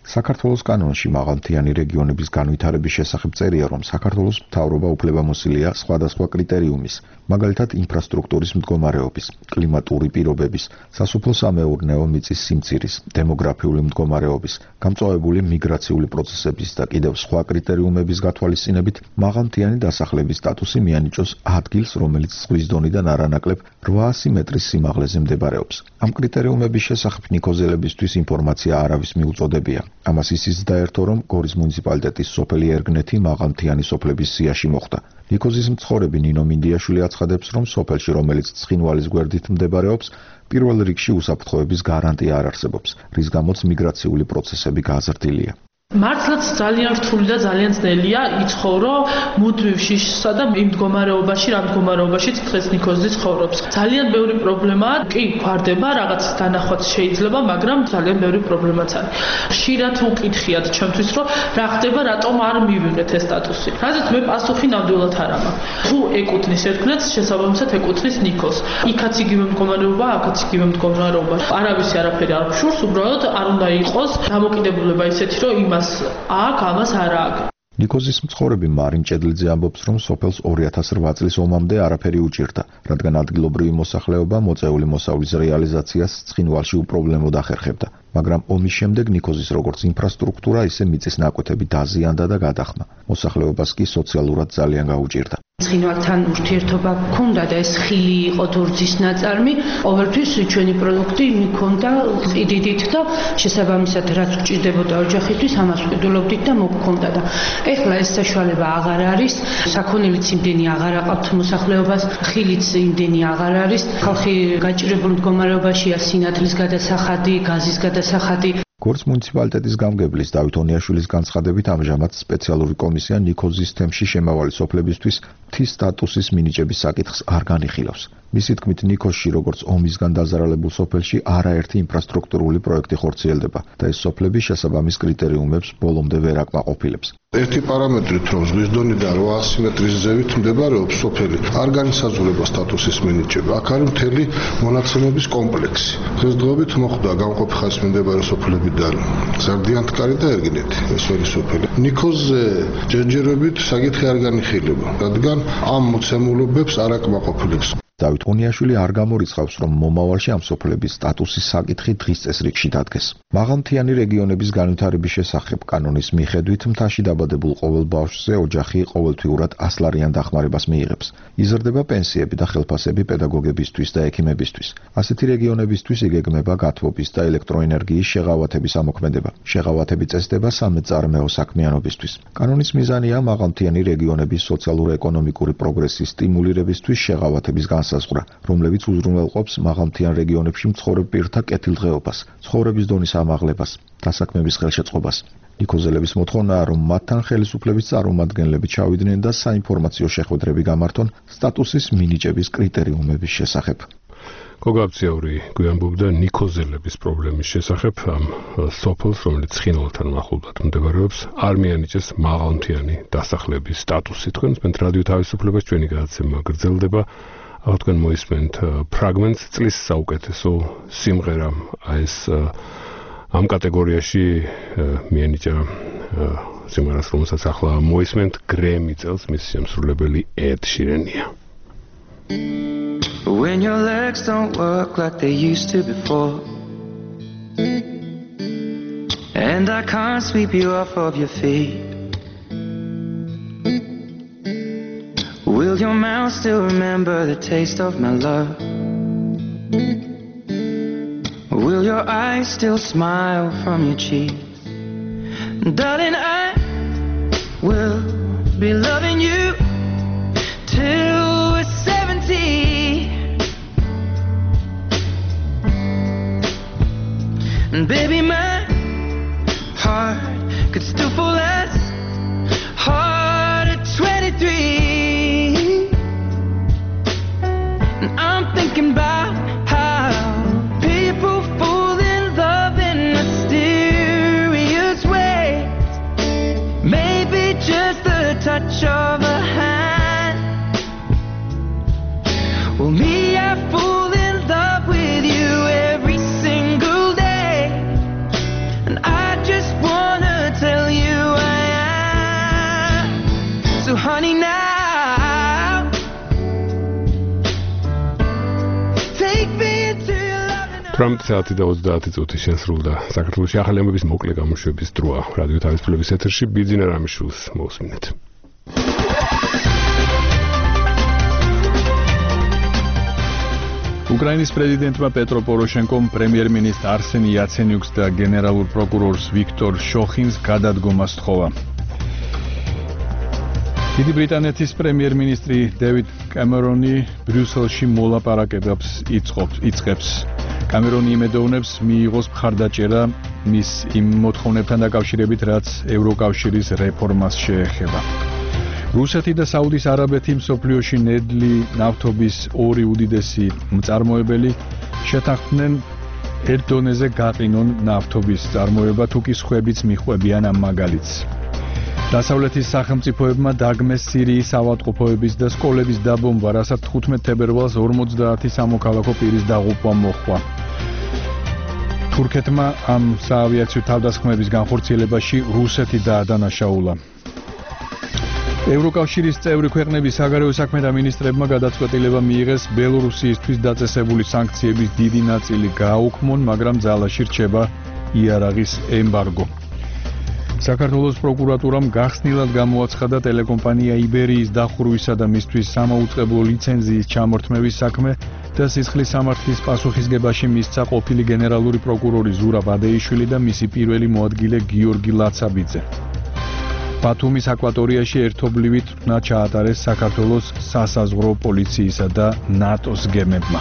საქართველოს კანონში მაღალმთიანი რეგიონების განვითარების შესახებ წერია, რომ საქართველოს მთავრობა უფლებამოსილია სხვადასხვა კრიტერიუმის, მაგალითად ინფრასტრუქტურის მდგომარეობის, კლიმატური პირობების, სასოფლო-სამეურნეო მიწის სიმცირის, დემოგრაფიული მდგომარეობის, გამწვავებული მიგრაციული პროცესების და კიდევ სხვა კრიტერიუმების გათვალისწინებით მაღალმთიანი დასახლების სტატუსი მიანიჭოს ადგილს, რომელიც ზღვის დონიდან არანაკლებ რვაასი მეტრის სიმაღლეზე მდებარეობს. ამ კრიტერიუმების შესახებ ნიქოზელებისთვის ინფორმაცია არავის მიუწოდებია. ამას ისიც დაერთო, რომ გორის მუნიციპალიტეტის სოფელი ერგნეთი მაღალმთიანი სოფლების სიაში მოხვდა. ნიქოზის მცხოვრები ნინო მინდიაშვილი აცხადებს, რომ სოფელში, რომელიც ცხინვალის გვერდით მდებარეობს, პირველ რიგში უსაფრთხოების გარანტია არ არსებობს, რის გამოც მიგრაციული პროცესები გაზრდილია. მართლაც ძალიან რთული და ძალიან ძნელია იცხოვრო მუდმივ შიშსა და იმ მდგომარეობაში, რა მდგომარეობაშიც დღეს ნიქოზი ცხოვრობს. ძალიან ბევრი პრობლემაა, კი, გვარდება, რაღაც დანახვაც შეიძლება, მაგრამ ძალიან ბევრი პრობლემაც არის. ხშირად უკითხიათ ჩემთვის, რომ რა ხდება, რატომ არ მივიღეთ ეს სტატუსი. რადგან მე პასუხი ნამდვილად არ ამაქვს. თუ ეკუთვნის ერთგულებს, შესაბამისად ეკუთვნის ნიქოზს. იქაც იგივე მდგომარეობა, აქაც იგივე მდგომარეობა. არავისი არაფერი არ გშურს, უბრალოდ არ უნდა იყოს დამოკიდებულება ისეთი, რომ იმას აქ ამას არ აქვს. ნიქოზის მცხოვრები მარინ ჭედლიძე ამბობს, რომ სოფელს ორი ათას რვა წლის ომამდე არაფერი უჭირდა, რადგან ადგილობრივი მოსახლეობა მოწეული მოსავლის რეალიზაციას ცხინვალში უპრობლემოდ ახერხებდა. მაგრამ ომის შემდეგ ნიქოზის როგორც ინფრასტრუქტურა, ისე მიწის ნაკვეთები დაზიანდა და გადახმა. მოსახლეობას კი სოციალურად ძალიან გაუჭირდა. ცხინვალთან ურთიერთობა გქონდა და ეს ხილი იყო დურძის ნაწარმი, ყოველთვის ჩვენი პროდუქტი მიქონდა ყიდიდით და შესაბამისად რაც გჭირდებოდა ოჯახისთვის, ამას ვყიდულობდით და მოგქონდა და ეხლა ეს საშუალება აღარ არის, საქონელიც იმდენი აღარ აყავთ მოსახლეობას, ხილიც იმდენი აღარ არის, ხალხი გაჭირებული მდგომარეობაშია სინათლის გადასახადი, გაზის გადასახადი. გორის მუნიციპალიტეტის გამგებლის დავით ონიაშვილის განცხადებით ამჟამად სპეციალური კომისია ნიქოზის თემში შემავალი სოფლებისთვის მთის სტატუსის მინიჭების საკითხს არ განიხილავს. მისი თქმით, ნიქოზში როგორც ომისგან დაზარალებულ სოფელში არაერთი ინფრასტრუქტურული პროექტი ხორციელდება და ეს სოფლები შესაბამის კრიტერიუმებს ბოლომდე ვერ აკმაყოფილებს. ერთი პარამეტრით, რომ ზღვის დონიდან რვაასი მეტრის ზევით მდებარეობს სოფელი, არ განისაზღვრება სტატუსის მინიჭება. აქ არის მთელი მონაცემების კომპლექსი. დღესდღეობით მოხდა გამყოფი ხაზით მდებარე სოფლებიდან ზარდიანთკარი და ერგინეთი, ეს ორი სოფელი. ნიქოზზე ჯერჯერობით საკითხი არ განიხილება, რადგან ამ მოცემულობებს არ აკმაყოფილებს. დავით ონიაშვილი არ გამორიცხავს, რომ მომავალში ამ სოფლების სტატუსის საკითხი დღის წესრიგში დადგეს. მაღალმთიანი რეგიონების განვითარების შესახებ კანონის მიხედვით მთაში დაბადებულ ყოველ ბავშვზე ოჯახი ყოველთვიურად ას ლარიან დახმარებას მიიღებს. იზრდება პენსიები და ხელფასები პედაგოგებისთვის და ექიმებისთვის. ასეთი რეგიონებისთვის იგეგმება გათბობის და ელექტროენერგიის შეღავათების ამოქმედება. შეღავათები წესდება სამეწარმეო საქმიანობისთვის. კანონის მიზანია მაღალმთიანი რეგიონების სოციალურ-ეკონომიკური პროგრესის სტიმულირებისთვის შეღავათების განსაზღვრა, რომლებიც უზრუნველყოფს მაღალმთიან რეგიონებში მცხოვრებ პირთა კეთილდღეობას, ცხოვრების დონის ამაღლებას, დასაქმების ხელშეწყობას. ნიქოზელების მოთხოვნაა, რომ მათთან ხელისუფლების წარმომადგენლები ჩავიდნენ და საინფორმაციო შეხვედრები გამართონ სტატუსის მინიჭების კრიტერიუმების შესახებ. გოგაბციური გვიანბობდა ნიქოზელების პრობლემის შესახებ ამ სოფელს, რომელიც ცხინვალთან მახლობლად მდებარეობს, არ მიანიჭეს მაღალმთიანი დასახლების სტატუსი. თქვენს მეთ რადიო თავისუფლებას ჩვენი გადაცემა გრძელდება. ახლა თქვენ მოისმენთ ფრაგმენტს წლის საუკეთესო სიმღერა, ეს ამ კატეგორიაში მიანიჭა სიმღერას, რომელსაც ახლა მოისმენთ, გრემი წელს მისი შემსრულებელი ედ შირენია. When your legs don't work like they used to before, and I can't sweep you off of your feet, will your mouth still remember the taste of my love? Will your eyes still smile from your cheeks? Darling, I will be loving you till we're seventy. And baby, my heart could still fall as hard at twenty-three. And I'm thinking about how people fall in love in mysterious ways. Maybe just the touch of a hand. Well, me, I fall in love with you every single day. And I just want ათრამეტი საათი და ოცდაათი წუთი შესრულდა საქართველოში ახალი ამბების მოკლე გამოშვების დროა. რადიო თავისუფლების ეთერში ბიძინა რამიშვილს მოусმინეთ. უკრაინის პრეზიდენტმა პეტრო პოროშენკომ პრემიერ-მინისტრ არსენ იაცენიუკს და გენერალურ პროკურორს ვიქტორ შოხინს გადადგომა სთხოვა. დიდი ბრიტანეთის პრემიერ-მინისტრი დევიდ კემერონი ბრიუსელში მოლაპარაკებებს იწყებს. კამერონი იმედოვნებს მიიღოს მხარდაჭერა მის იმ მოთხოვნებთან დაკავშირებით, რაც ევროკავშირის რეფორმას შეეხება. რუსეთი და საუდის არაბეთი მსოფლიოში ნედლი ნავთობის ორი უდიდესი მწარმოებელი შეთანხმდნენ ერთ დონეზე გაყინონ ნავთობის წარმოება, თუ კი სხვებიც მიხვებიან ამ მაგალითს. დასავლეთის სახელმწიფოებმა დაგმეს სირიის ავადმყოფოების და სკოლების დაბომბვა, რასაც თხუთმეტ თებერვალს ორმოცდაათი სამოქალაქო პირის დაღუპვა მოჰყვა. თურქეთმა ამ საავიაციო თავდასხმების განხორციელებაში რუსეთი დაადანაშაულა. ევროკავშირის წევრი ქვეყნების საგარეო საქმეთა მინისტრებმა გადაწყვეტილება მიიღეს ბელორუსიისთვის დაწესებული სანქციების დიდი ნაწილი გააუქმონ, მაგრამ ძალაში რჩება იარაღის ემბარგო. საქართველოს პროკურატურამ გახსნილად გამოაცხადა ტელეკომპანია იბერიის დახურვისა და მისთვის სამაუწყებლო ლიცენზიის ჩამორთმევის საქმე და სისხლის სამართლის პასუხისგებაში მისცა ყოფილი გენერალური პროკურორი ზურაბ ბადეიშვილი და მისი პირველი მოადგილე გიორგი ლაცაბიძე. ბათუმის აკვატორიაში ერთობლივი თრნა ჩაატარეს საქართველოს სასაზღვრო პოლიციისა და ნატოს გემებმა.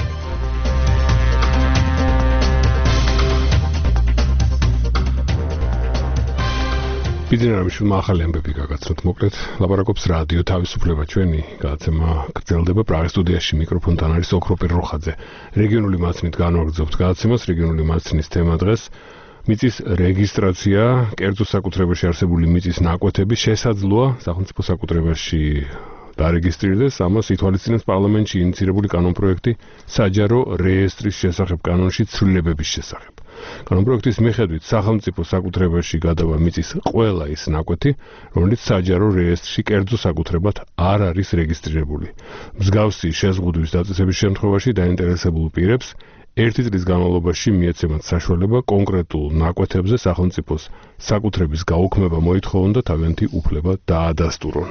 ბიძინა რამიშვილმა ახალი ამბები გაგაცნოთ. მოკლედ ლაპარაკობს რადიო თავისუფლება. ჩვენი გადაცემა გრძელდება პრაღის სტუდიაში. მიკროფონთან არის ოქროპირ როხაძე. რეგიონული მაცნით განვაგრძობთ გადაცემას. რეგიონული მაცნის თემა დღეს მიწის რეგისტრაცია, კერძო საკუთრებაში არსებული მიწის ნაკვეთების შესაძლოა სახელმწიფო საკუთრებაში დარეგისტრირდეს. ამას ითვალისწინებს პარლამენტში ინიცირებული კანონპროექტი საჯარო რეესტრის შესახებ კანონში ცვლილებების შესახებ. კანონპროექტის მიხედვით სახელმწიფო საკუთრებაში გადავა მიწის ყველა ის ნაკვეთი, რომელიც საჯარო რეესტრში კერძო საკუთრებად არ არის რეგისტრირებული. მსგავსი შეზღუდვის დაწესების შემთხვევაში დაინტერესებულ პირებს ერთი წლის განმავლობაში მიეცემათ საშუალება კონკრეტულ ნაკვეთებზე სახელმწიფოს საკუთრების გაუქმება მოითხოვონ და თავიანთი უფლება დაადასტურონ.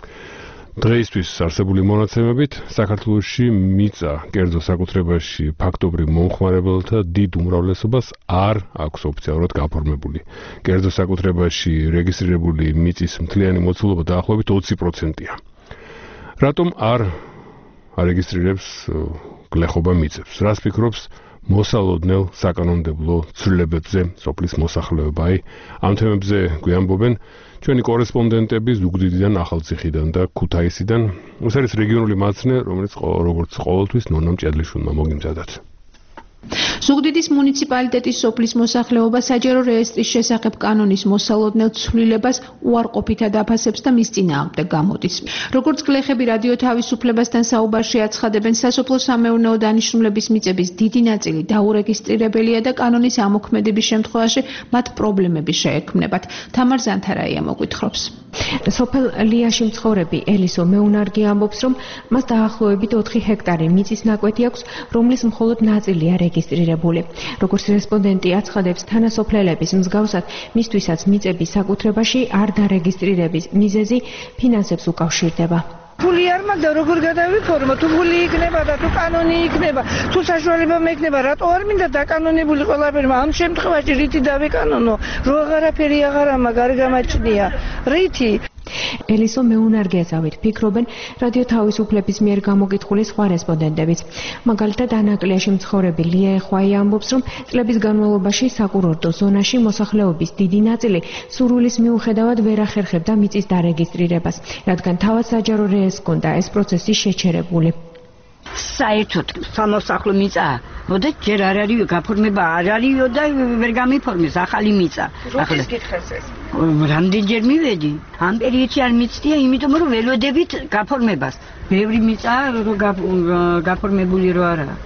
დღეისთვის არსებული მონაცემებით საქართველოში მიწა კერძო საკუთრებაში ფაქტობრივ მომხმარებელთა დიდ უმრავლესობას არ აქვს ოფიციალურად გაფორმებული. კერძო საკუთრებაში რეგისტრირებული მიწის მთლიანი მოცულობა დაახლოებით ოცი პროცენტია. რატომ არ არეგისტრირებს გლეხობა მიწებს? რას ფიქრობს მოსალოდნელ საკანონმდებლო ცვლილებებზე სოფლის მოსახლეობა? აი, ამ თემებზე გვიამბობენ ჩვენი კორესპონდენტები ზუგდიდიდან, ახალციხიდან და ქუთაისიდან. ეს არის რეგიონული მაცნე, რომელიც როგორც ყოველთვის ნონა მჭედლიშვილმა მოგიმზადათ. ზუგდიდის მუნიციპალიტეტის სოფლის მოსახლეობა საჯარო რეესტრის შესახებ კანონის მოსალოდნელ ცვლილებას უარყოფითად აფასებს და მის წინააღმდეგ გამოდის. როგორც გლეხები რადიო თავისუფლებასთან საუბარში აცხადებენ, სასოფლო-სამეურნეო დანიშნულების მიწების დიდი ნაწილი დაურეგისტრირებელია და კანონის ამოქმედების შემთხვევაში მათ პრობლემები შეექმნებათ. თამარ ზანთარაია მოგვითხრობს. სოფელ ლიაში მცხოვრები ელისო მეუნარგი ამბობს, რომ მას დაახლოებით ოთხი ჰექტარი მიწის ნაკვეთი აქვს, რომლის მხოლოდ ნაწილია რეგისტრირებული. როგორც რესპონდენტი აცხადებს, თანასოფლელების მსგავსად მისთვისაც მიწების საკუთრებაში არ დარეგისტრირების მიზეზი ფინანსებს უკავშირდება. ფული არ მაგდა როგორ გადავიფორმო, თუ ფული იქნება და თუ კანონი იქნება, თუ საშუალება მექნება, რატო არ მინდა დაკანონებული ყველაფერი? ამ შემთხვევაში რითი დავიკანონო? რო აღარაფერი აღარა მაგ არ გამაჩნია. რითი? ელისო მეუნარგეზავით ფიქრობენ რადიო თავისუფლების მიერ გამოკითხული სხვა რესპონდენტებიც. მაგალითად, ანაკლიაში მცხოვრები ლია ეხვაი ამბობს, რომ წლების განმავლობაში საკურორტო ზონაში მოსახლეობის დიდი ნაწილი სურვილის მიუხედავად ვერ ახერხებდა მიწის დარეგისტრირებას, რადგან თავად საჯარო რეესტრს ჰქონდა ეს პროცესი შეჩერებული. საერთოდ სამოსახლო მიწა, მოდით ჯერ არ არის გაფორმება, არ არისო და ვერ გამიფორმეს ახალი მიწა. როდის გითხეს ეს? რამდენჯერ მივედი. ამ პერიოდში არ მიცდია, იმიტომ რომ ველოდებით გაფორმებას. ბევრი მიწა რო გაფორმებული რო არა.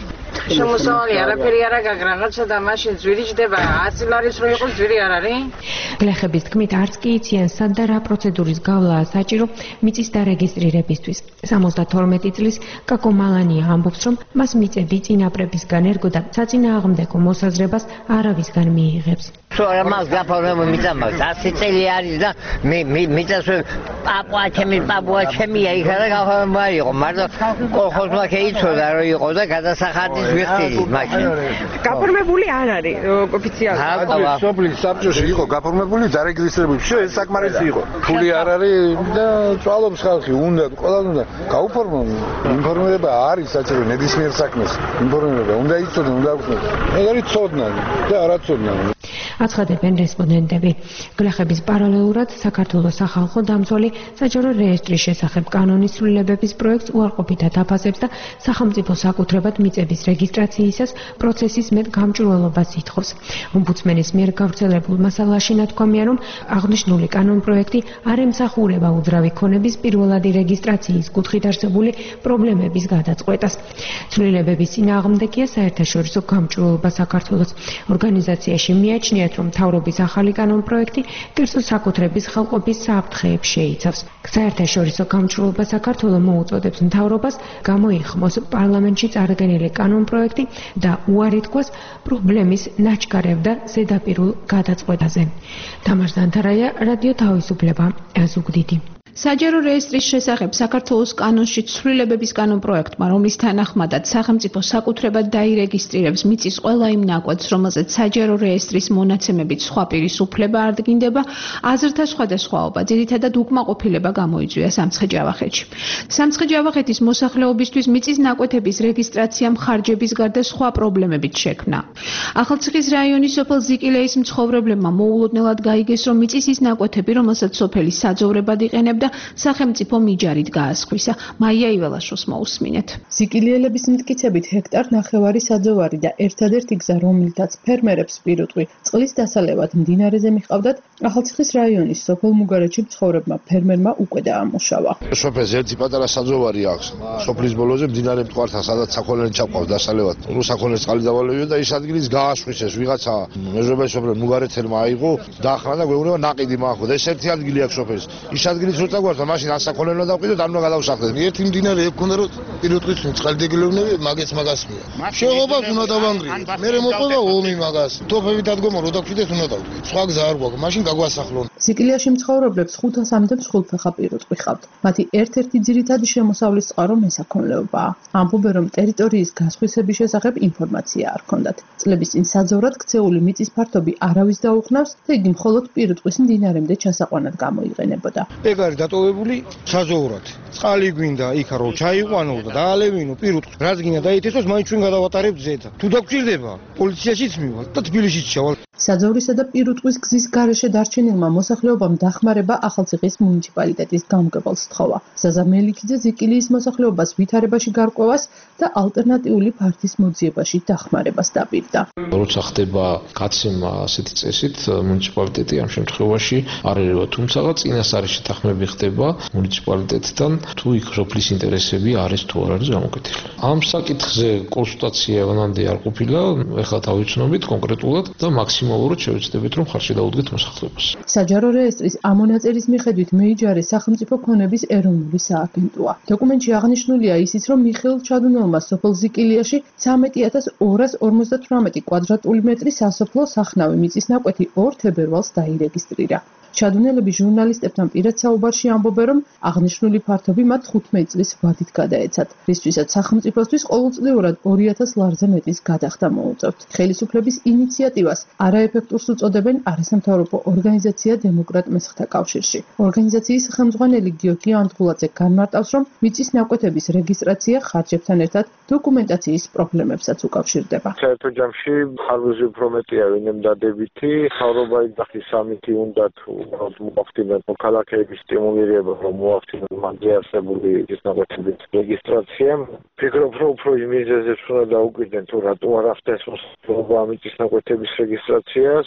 შემოსავალი არაფერი არა გაქვს რაღაცა და მაშინ ძვირი ჯდება ათი ლარის რო იყოს ძვირი არ არის? გლეხების თქმით არც კი იციან სად და რა პროცედურის გავლაა საჭირო მიწის დარეგისტრირებისთვის. სამოცდათორმეტი წლის კაკო მალანია ამბობს, რომ მას მიწები წინაპრებისგან ერგო და საწინააღმდეგო მოსაზრებას არავისგან მიიღებს. თუ არა მას გაფორმებული მიწა მაქვს ასი წელი არის და მიწას პაპუა ჩემი პაპუა ჩემია იქ არა გაფორმებული იყო მარტო კოლხოზმა შეიცვალა რომ იყო და გადასახადის ვიხდი მაშინ გაფორმებული არ არის ოფიციალურად სოფლის საბჭოში იყო გაფორმებული დარეგისტრირებული ეს საკმარისი იყო ფული არ არის და წვალობს ხალხი უნდა ყველამ უნდა გაუფორმონ ინფორმირება არის საჭირო ნებისმიერ საქმეს ინფორმირება უნდა იცოდნენ უნდა აქვსნეს ეს არის ცოდნა და არაცოდნა აცხადებენ რესპონდენტები. გლეხების პარალელურად საქართველოს სახალხო დამცველი საჯარო რეესტრის შესახებ კანონის ცვლილებების პროექტს უარყოფითად აფასებს და სახელმწიფო საკუთრებად მიწების რეგისტრაციისას პროცესის მეტ გამჭვირვალობას ითხოვს. ომბუდსმენის მიერ გავრცელებულ მასალაში ნათქვამია, რომ აღნიშნული კანონპროექტი არ ემსახურება უძრავი ქონების პირველადი რეგისტრაციის კუთხით არსებული პრობლემების გადაწყვეტას. ცვლილებების წინააღმდეგია საერთაშორისო გამჭვირვალობა საქართველოს. ორგანიზაციაში მიაჩნიათ, რომ მთავრობის ახალი კანონპროექტი კერძო საკუთრების ხელყოფის საფრთხეებს შეიცავს. საერთაშორისო გამჭვირვალობა საქართველოს მოუწოდებს მთავრობას გამოიხმოს პარლამენტში წარდგენილი კანონპროექტი და უარი თქვას პრობლემის ნაჩქარევ და ზედაპირულ გადაწყვეტაზე. თამარ ზანთარაია, რადიო თავისუფლება, ზუგდიდი. საჯარო რეესტრის შესახებ საქართველოს კანონში ცვლილებების კანონპროექტმა, რომლის თანახმადაც სახელმწიფო საკუთრებად დაირეგისტრირებს მიწის ყველა იმ ნაკვეთს, რომელზეც საჯარო რეესტრის მონაცემებით სხვა პირის უფლება არ დგინდება, აზრთა სხვადასხვაობა, ძირითადად უკმაყოფილება გამოიწვია სამცხე-ჯავახეთში. სამცხე-ჯავახეთის მოსახლეობისთვის მიწის ნაკვეთების რეგისტრაციამ ხარჯების გარდა სხვა პრობლემებით შექმნა. ახალციხის რაიონის სოფელ ზიკილეის მცხოვრებლებმა მოულოდნელად გაიგეს, რომ მიწის ის ნაკვეთები, რომელსაც სოფელი საძოვრებად იყენებდა, სახელმწიფო მიჯარით გაასხვისა. მაია იველაშოს მოусმინეთ. ზიკილიელების მტკიცებით ჰექტარ ნახევარი საძოვარი და ერთადერთი გზა, რომლითაც ფერმერებს პირუტყვი წყლის დასალევად მდინარეზე მიჰყავდათ, ახალციხის რაიონის სოფელ მუგარეთში მცხოვრებმა ფერმერმა უკვე დაამუშავა. სოფელს ერთი პატარა საძოვარი აქვს. სოფლის ბოლოზე მდინარე მტკვართან, სადაც საქონელი ჩაყავს დასალევად. ნუ საქონლის წყალი დავალევია და ის ადგილის გაასხვისეს ვიღაცა მეზობელი სოფელ მუგარეთელმა აიღო, დაახმარა და გვეუბნება ნაყიდი მაახო და ეს ერთი ადგილი აქვს სოფელს. ის ადგილი როცა გვარდა მაშინ ასაქონელო დავყიდოთ ან უნდა გადავსახდეთ. ერთი მდინარე ექონდა რომ პირუტყვის წყალდეგილოვნები მაგეც მაგასმია. შეღობას უნდა დავანგრიოთ. მე მოყვება ომი მაგას. თოფები დადგომა რო დაგჭირდეს უნდა დავდგეთ. სხვა გზა არ გვაქვს. მაშინ გაგვასახლონ. ზიკილიაში მცხოვრებლებს ხუთასამდე მსხვილფეხა პირუტყვი ჰყავთ. მათი ერთ-ერთი ძირითადი შემოსავლის წყარო მესაქონლეობაა. ამბობენ, რომ ტერიტორიის გასხვისების შესახებ ინფორმაცია არ ჰქონდათ. წლების წინ საძოვრად ქცეული მიწის ფართობი არავის დაუხნავს და იგი მხოლოდ პირუტყვის მდინარემდე ჩასაყვანად გამოიყენებოდა. ეგ არის დატოვებული საძოვრად. წყალი გვინდა იქა რომ ჩაიყვანო და დაალევინო პირუტყვს. რაც გინდა დაითესოს, მაინც ჩვენ გადავატარებთ ზედა. თუ დაგჭირდება, პოლიციაშიც მივალ და თბილისშიც ჩავალ. საძოვრისა და პირუტყვის გზის გარეშე დარჩენილმა მოსახლეობამ დახმარება ახალციხის მუნიციპალიტეტის გამგებელს თხოვა. ზაზა მელიქიძე ზიკილიის მოსახლეობას ვითარებაში გარკვევას და ალტერნატიული ფართის მოძიებაში დახმარებას დაპირდა. როცა ხდება გაცემა ასეთი წესით, მუნიციპალიტეტი ამ შემთხვევაში არ ერევა, თუმცა წინასწარი შეთანხმები ხდება მუნიციპალიტეტთან, თუ იქ სოფლის ინტერესები არის თუ არ არის გამოკეთილი. ამ საკითხზე კონსულტაცია მანამდე არ ყოფილა, ეხლა დავიცნობით კონკრეტულად და მაქსიმალურად შევეცდებით, რომ ხარჯი დაუდგეთ მოსახლეობას. საჯარო რეესტრის ამონაწერის მიხედვით მეიჯარე სახელმწიფო ქონების ეროვნული სააგენტოა. დოკუმენტში აღნიშნულია ისიც, რომ მიხეილ ჩადუნელმა სოფელ ზიკილიაში ცამეტი ათას ორას ორმოცდათვრამეტი კვადრატული მეტრი სასოფლო სახნავი მიწის ნაკვეთი ორ თებერვალს დაირეგისტრირა. ჩადუნელები ჟურნალისტებთან პირად საუბარში ამბობენ, რომ აღნიშნული ფართობი მათ თხუთმეტი წლის ვადით გადაეცათ, რისთვისაც სახელმწიფოსთვის ყოველწლიურად ორი ათას ლარზე მეტის გადახდა მოუწევთ. ხელისუფლების ინიციატივას არაეფექტურს უწოდებენ არასამთავრობო ორგანიზაცია დემოკრატ მესხთა კავშირში. ორგანიზაციის ხელმძღვანელი გიორგი ანდღულაძე განმარტავს, რომ მიწის ნაკვეთების რეგისტრაცია ხარჯებთან ერთად დოკუმენტაციის პრობლემებსაც უკავშირდება. საერთო ჯამში ხარბუზი უფრო მეტია ვინმე დადებითი, მთავრობა იძახის სამითი უნდა თუ მოახდინოთ მოქალაქეების სტიმულირება, რომ მოახდინოთ მანძე არსებული ის ნაკვეთების რეგისტრაცია. ფიქრობ, რომ უფრო იმ მიზეზებს უნდა დაუკვირდნენ, თუ რატო არ ახდენს მოსახლეობა მიწის ნაკვეთების რეგისტრაციას.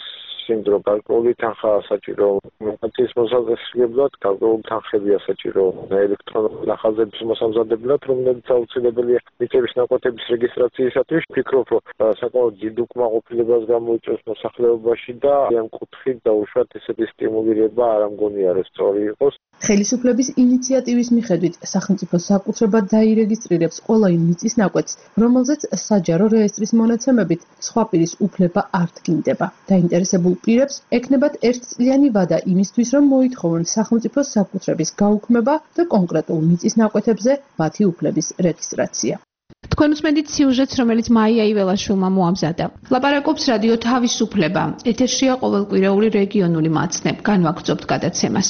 იმ დრო გარკვეული თანხაა საჭირო მონაცემის მოსაზრებლად, გარკვეული თანხებია საჭირო ელექტრონული ახალგაზრდების მოსამზადებლად, რომელიც აუცილებელია მიწების ნაკვეთების რეგისტრაციისათვის. ვფიქრობ, რომ საკმაოდ დიდ უკმაყოფილებას გამოიწვევს მოსახლეობაში და ამ კუთხით დაუშვათ ესეთი სტიმულირება არ ამგონია რომ სწორი იყოს. ხელისუფლების ინიციატივის მიხედვით სახელმწიფო საკუთრებად დაირეგისტრირებს ყველა იმ მიწის ნაკვეთს, რომელზეც საჯარო რეესტრის მონაცემებით სხვა პირის უფლება არ დგინდება. დაინტერესებულ პირებს ექნებათ ერთწლიანი ვადა იმისთვის, რომ მოითხოვონ სახელმწიფო საკუთრების გაუქმება და კონკრეტულ მიწის ნაკვეთებზე მათი უფლების რეგისტრაცია. თქვენ უსმენთ სიუჟეტს, რომელიც მაია იველაშვილმა მოამზადა. ლაპარაკობს რადიო თავისუფლება. ეთერშია ყოველკვირეული რეგიონული მაცნე. განვაგრძობთ გადაცემას.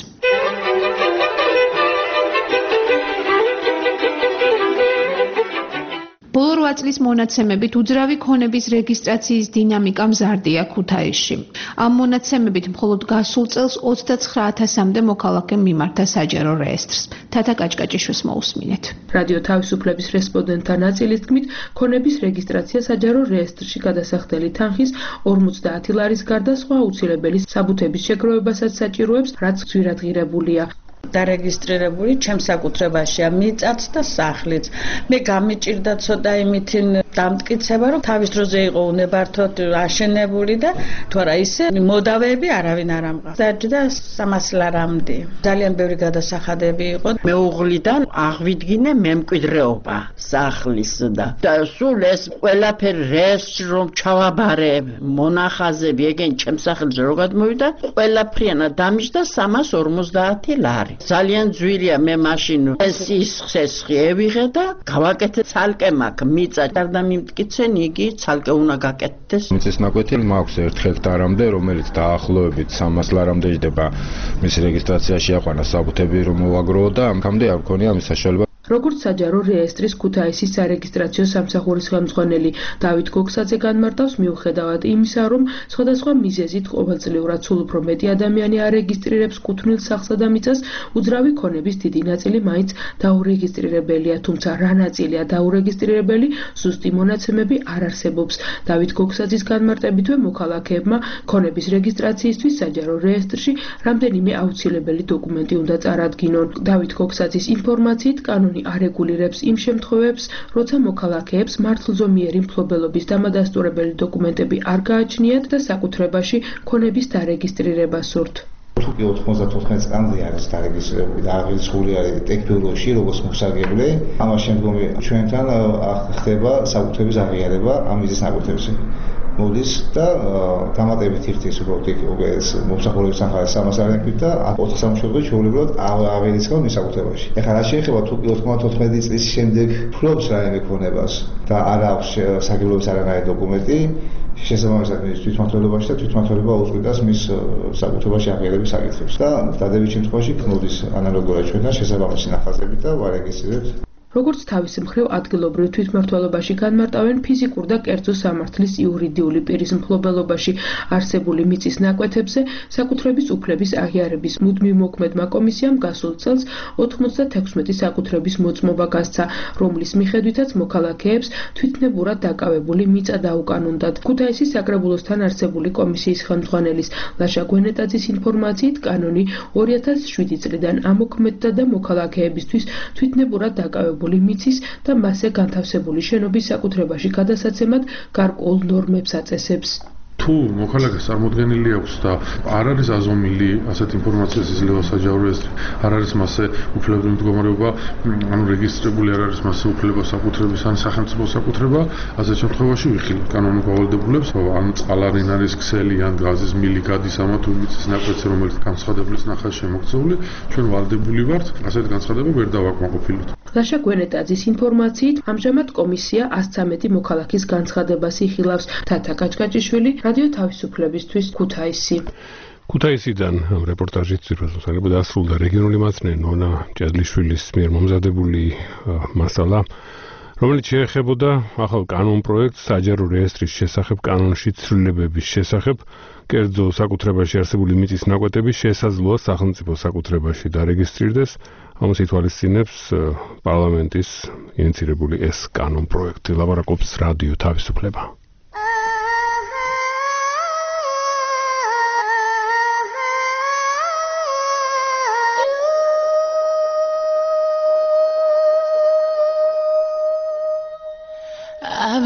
ბოლო რვა წლის მონაცემებით უძრავი ქონების რეგისტრაციის დინამიკა მზარდია ქუთაისში. ამ მონაცემებით მხოლოდ გასულ წელს ოცდაცხრა ათასამდე მოქალაქემ მიმართა საჯარო რეესტრს. თათა კაჭკაჭიშვილს მოусმინეთ. რადიო თავისუფლების რესპონდენტთა ნაწილის თქმით, ქონების რეგისტრაცია საჯარო რეესტრში გადასახდელი თანხის ორმოცდაათი ლარის გარდა სხვა აუცილებელი საბუთების შეგროვებასაც საჭიროებს, რაც ძვირადღირებულია. დარეგისტრირებული ჩემს საკუთრებაშია მიწაც და სახლიც. მე გამიჭირდა ცოტა იმითი დამტკიცება, რომ თავის დროზე იყო უნებართოდ აშენებული და თუ არა ისე მოდავეები არავინ არ ამყავს. დაჯდა სამას ლარამდე. ძალიან ბევრი გადასახადები იყო. მეუღლიდან აღვიდგინე მემკვიდრეობა სახლის და და სულ ეს ყველაფერი რეესტრში რომ ჩავაბარე მონახაზები ეგენ ჩემს სახელზე რო გადმოვიდა, ყველაფრიანად დამიჯდა სამას ორმოცდაათი ლარი. ძალიან ძვირია მე მაშინ ეს ხესხი ევიღე და გავაკეთე ცალკე მაგ მიწა და მიმტკიცენ იგი ცალკე უნდა გაკეთდეს. მიწის ნაკვეთი მაქვს ერთ ჰექტარამდე, რომელიც დაახლოებით სამას ლარამდე იჯდება. მისი რეგისტრაციაში აყვანა საბუთები რომ მოვაგროვო და ამქამდე არ მქონია ამის საშუალება. როგორც საჯარო რეესტრის ქუთაისის სარეგისტრაციო სამსახურის ხელმძღვანელი დავით გოგსაძე განმარტავს, მიუხედავად იმისა, რომ სხვადასხვა მიზეზით ყოველწლიურად სულ უფრო მეტი ადამიანი არეგისტრირებს კუთვნილ სახლსა და მიწას, უძრავი ქონების დიდი ნაწილი მაინც დაურეგისტრირებელია, თუმცა რა ნაწილია დაურეგისტრირებელი, ზუსტი მონაცემები არ არსებობს. დავით გოგსაძის განმარტებითვე მოქალაქეებმა ქონების რეგისტრაციისთვის საჯარო რეესტრში რამდენიმე აუცილებელი დოკუმენტი უნდა წარადგინონ. დავით გოგსაძის ინფორმაციით კანონი არეგულირებს იმ შემთხვევებს, როცა მოქალაქეებს მართლზომიერი მფლობელობის დამადასტურებელი დოკუმენტები არ გააჩნიათ და საკუთრებაში ქონების დარეგისტრირება სურთ. თუკი ოთხმოცდათოთხმეტ წლამდე არის დარეგისტრირებული და აღიარებული არის ტექნოლოგიაში როგორც მოსაგებლე, ამას შემდგომი ჩვენთან ხდება საკუთრების აღიარება ამ მიზის ნაკვეთებზე. მოდის და დამატებით ერთის უბრალოდ ეს მომსახურების სახალხო სამას არ ეკით და ოთხ სამშობლოში შეუძლებლად აღერიცხავ მისაკუთრებაში. ეხლა რა შეიძლება თუ ოცდაოთხმეტი წლის შემდეგ ფლობს რაიმე ქონებას და არ აქვს საგებლობის არანაირი დოკუმენტი, შესაბამისად მის თვითმმართველობაში და თვითმმართველობა უწყვეტს მის საკუთრებაში აღიარების საკითხებს და დადებით შემთხვევაში მოდის ანალოგურად ჩვენთან შესაბამისი ნახაზები და ვარეგისტრირებთ. როგორც თავის მხრივ ადგილობრივ თვითმმართველობაში განმარტავენ ფიზიკურ და კერძო სამართლის იურიდიული პირის მფლობელობაში არსებული მიწის ნაკვეთებზე საკუთრების უფლების აღიარების მუდმივ მოქმედმა კომისიამ გასულ წელს ოთხმოცდათექვსმეტი საკუთრების მოწმობა გასცა, რომლის მიხედვითაც მოქალაქეებს თვითნებურად დაკავებული მიწა დაუკანონდათ. ქუთაისის საკრებულოსთან არსებული კომისიის ხელმძღვანელის ლაშა გვენეტაძის ინფორმაციით კანონი ორი ათას შვიდი წლიდან ამოქმედდა და მოქალაქეებისთვის თვითნებურად დაკავებული მიწის და მასზე განთავსებული შენობის საკუთრებაში გადასაცემად გარკვეულ ნორმებს აწესებს. თუ მოქალაქეს წარმოდგენილი აქვს და არ არის აზომილი ასეთ ინფორმაციას იძლევა საჯარო რეესტრი, არ არის მასზე უფლებრივი მდგომარეობა, ანუ რეგისტრირებული არ არის მასზე უფლება საკუთრების ან სახელმწიფო საკუთრება, ასეთ შემთხვევაში ვიხილავთ კანონურ გავალდებულებს, ან წყალარინ არის ქსელი, ან გაზის მილი გადის ამა თუ მიწის ნაკვეთზე, რომელიც განცხადებლის ნახაზ შემოქცეული, ჩვენ ვალდებული ვართ ასეთ განცხადება ვერ დავაკმაყოფილოთ. ლაშა გვენეტაძის ინფორმაციით, ამჟამად კომისია ასი ცხრამეტი მოქალაქის განცხადებას იხილავს. თათა კაჭკაჭიშვილი, რადიო თავისუფლებისთვის, ქუთაისი. ქუთაისიდან ამ რეპორტაჟით ძირფასმოსალება დასრულდა რეგიონული მაცნე ნონა ჭადლიშვილის მიერ მომზადებული მასალა, რომელიც შეეხებოდა ახალ კანონ პროექტს საჯარო რეესტრის შესახებ კანონში ცვლილებების შესახებ, კერძო საკუთრებაში არსებული მიწის ნაკვეთების შესაძლოა სახელმწიფო საკუთრებაში დარეგისტრირდეს. ამას ითვალისწინებს პარლამენტის ინიციირებული ეს კანონ პროექტი. ლაპარაკობს რადიო თავისუფლება.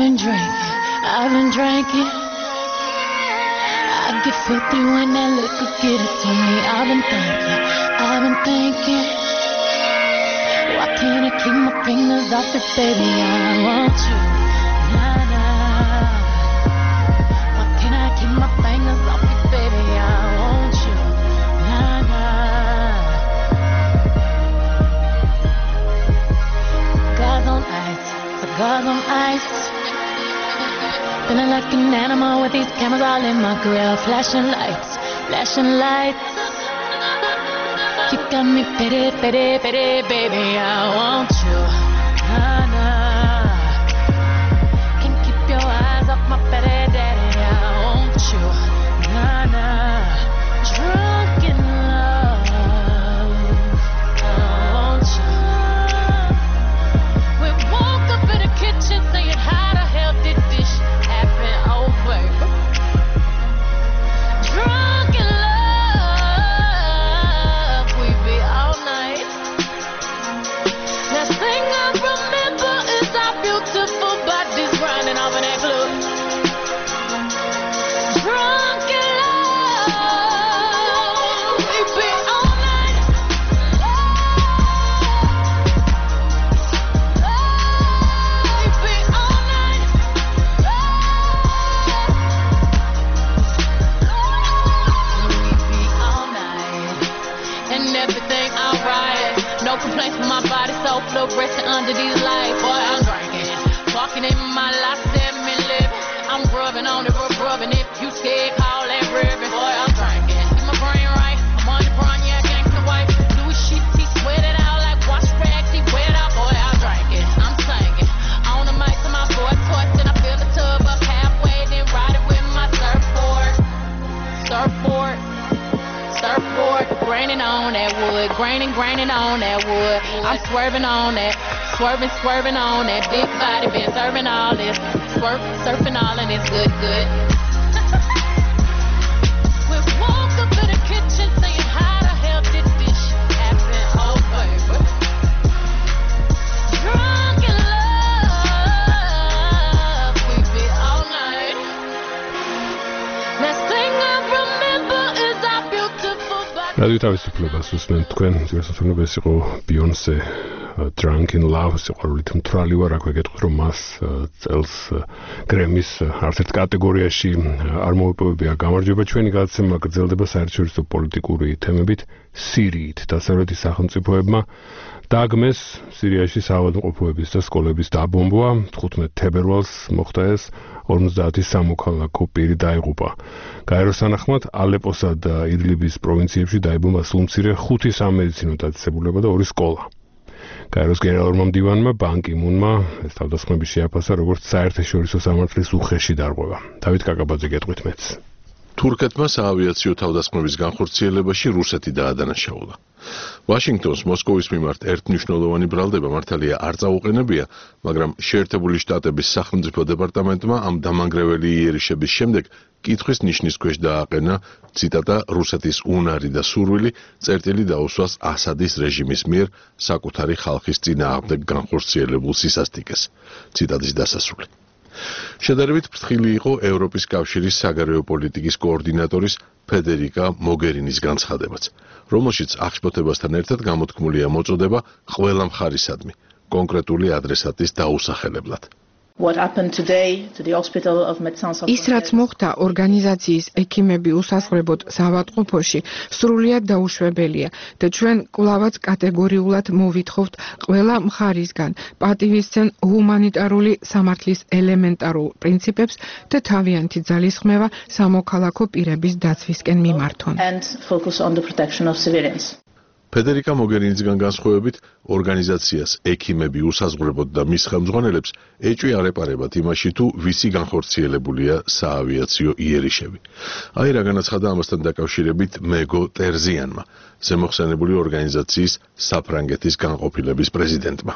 been drinking, I've been drinking. I get filthy when that liquor get it to me. I've been thinking, I've been thinking. Why can't I keep my fingers off it, baby? I want you, nah, nah. Why can't I keep my fingers off it, baby? I want you, nah, nah. Cigars on ice, cigars on ice. Feeling like an animal with these cameras all in my grill. Flashing lights, flashing lights. You got me pity, pity, pity, baby. I want you, nah, nah. Can't keep your eyes off my pity, daddy. I want you, nah, nah. Drunk in love, I want you. We woke up in the kitchen saying, how the hell did this shit happen? Oh, baby. Drunk in love, we be all night. Last thing I remember is our beautiful bodies grinding off in that club. Drunk in love, we be all night. We be all night. We be all night. And everything alright. No complaints from my body, so fluorescent under these lights. Boy, I'm drinking. Walking in my life, seven living. I'm rubbing on it, rub rubbing. If you scared, call that ribbon. Boy, I'm drinking. Get my brain right. I'm on the brain, yeah, gangsta wife. Louis sheets, he sweat it out like wash rags. He wet out, boy, I'm drinking. I'm singing. On the mic to my boy torch, and I fill the tub up halfway, then ride it with my surfboard. Surfboard. Surfboard, graining on that wood, graining, graining on that wood. I'm swerving on that, swerving, swerving on that big body, been serving all this, swerve, surfing all and it's good, good. We woke up in the kitchen saying, how the hell did this shit happen? Oh, baby. Drunk in love, we be all night. Last thing I remember is our beautiful body. რადიო თავისუფლებას უსმენთ თქვენ, გასასრულებლად ეს იყო Beyonce Drunk in Love, სიყვარულით მთვრალი ვარ, აქვე გეტყვით რომ მას წელს გრემის არც ერთ კატეგორიაში არ მოუპოვებია გამარჯვება. ჩვენი გადაცემა გრძელდება საერთაშორისო პოლიტიკური თემებით. სირიით დასავლეთის სახელმწიფოებმა დაგმეს სირიაში საავადმყოფოების და სკოლების დაბომბვა. თხუთმეტ თებერვალს მოხდა ეს. ორმოცდაათი სამოქალაქო პირი დაიღუპა. გაეროს თანახმად ალეპოსა და იდლიბის პროვინციებში დაიბომბა სულმცირე ხუთი სამედიცინო დაწესებულება და ორი სკოლა. გაეროს გენერალურმა მდივანმა ბან კი მუნმა ეს თავდასხმები შეაფასა როგორც საერთაშორისო სამართლის უხეში დარღვევა. დავით კაკაბაძე გეტყვით მეც. თურქეთმა საავიაციო თავდასხმების განხორციელებაში რუსეთი დაადანაშაულა. ვაშინგტონს მოსკოვის მიმართ ერთმნიშვნელოვანი ბრალდება მართალია არ წაუყენებია, მაგრამ შეერთებული შტატების სახელმწიფო დეპარტამენტმა ამ დამანგრეველი იერიშების შემდეგ კითხვის ნიშნის ქვეშ დააყენა, ციტატა, რუსეთის უნარი და სურვილი წერტილი დაუსვას ასადის რეჟიმის მიერ საკუთარი ხალხის წინააღმდეგ განხორციელებულ სისასტიკეს. ციტატის დასასრული. შედარებით ფრთხილი იყო ევროპის კავშირის საგარეო პოლიტიკის კოორდინატორის ფედერიკა მოგერინის განცხადებაც, რომელშიც აღშფოთებასთან ერთად გამოთქმულია მოწოდება ყველა მხარისადმი, კონკრეტული ადრესატის დაუსახელებლად. ის რაც მოხდა ორგანიზაციის ექიმები უსასრულოდ საავადმყოფოში სრულიად დაუშვებელია და ჩვენ კვლავაც კატეგორიულად მოვითხოვთ ყველა მხარისგან პატივისცემ ჰუმანიტარული სამართლის ელემენტარულ პრინციპებს და თავიანთი ძალისხმევა სამოქალაქო პირების დაცვისკენ მიმართონ. ფედერიკა მოგერინისგან განსხვავებით ორგანიზაციას ექიმები უსაზღვრებოდ და მის ხელმძღვანელებს ეჭვი არ ეპარებათ იმაში თუ ვისი განხორციელებულია საავიაციო იერიშები. აი რა განაცხადა ამასთან დაკავშირებით მეგო ტერზიანმა, ზემოხსენებული ორგანიზაციის საფრანგეთის განყოფილების პრეზიდენტმა.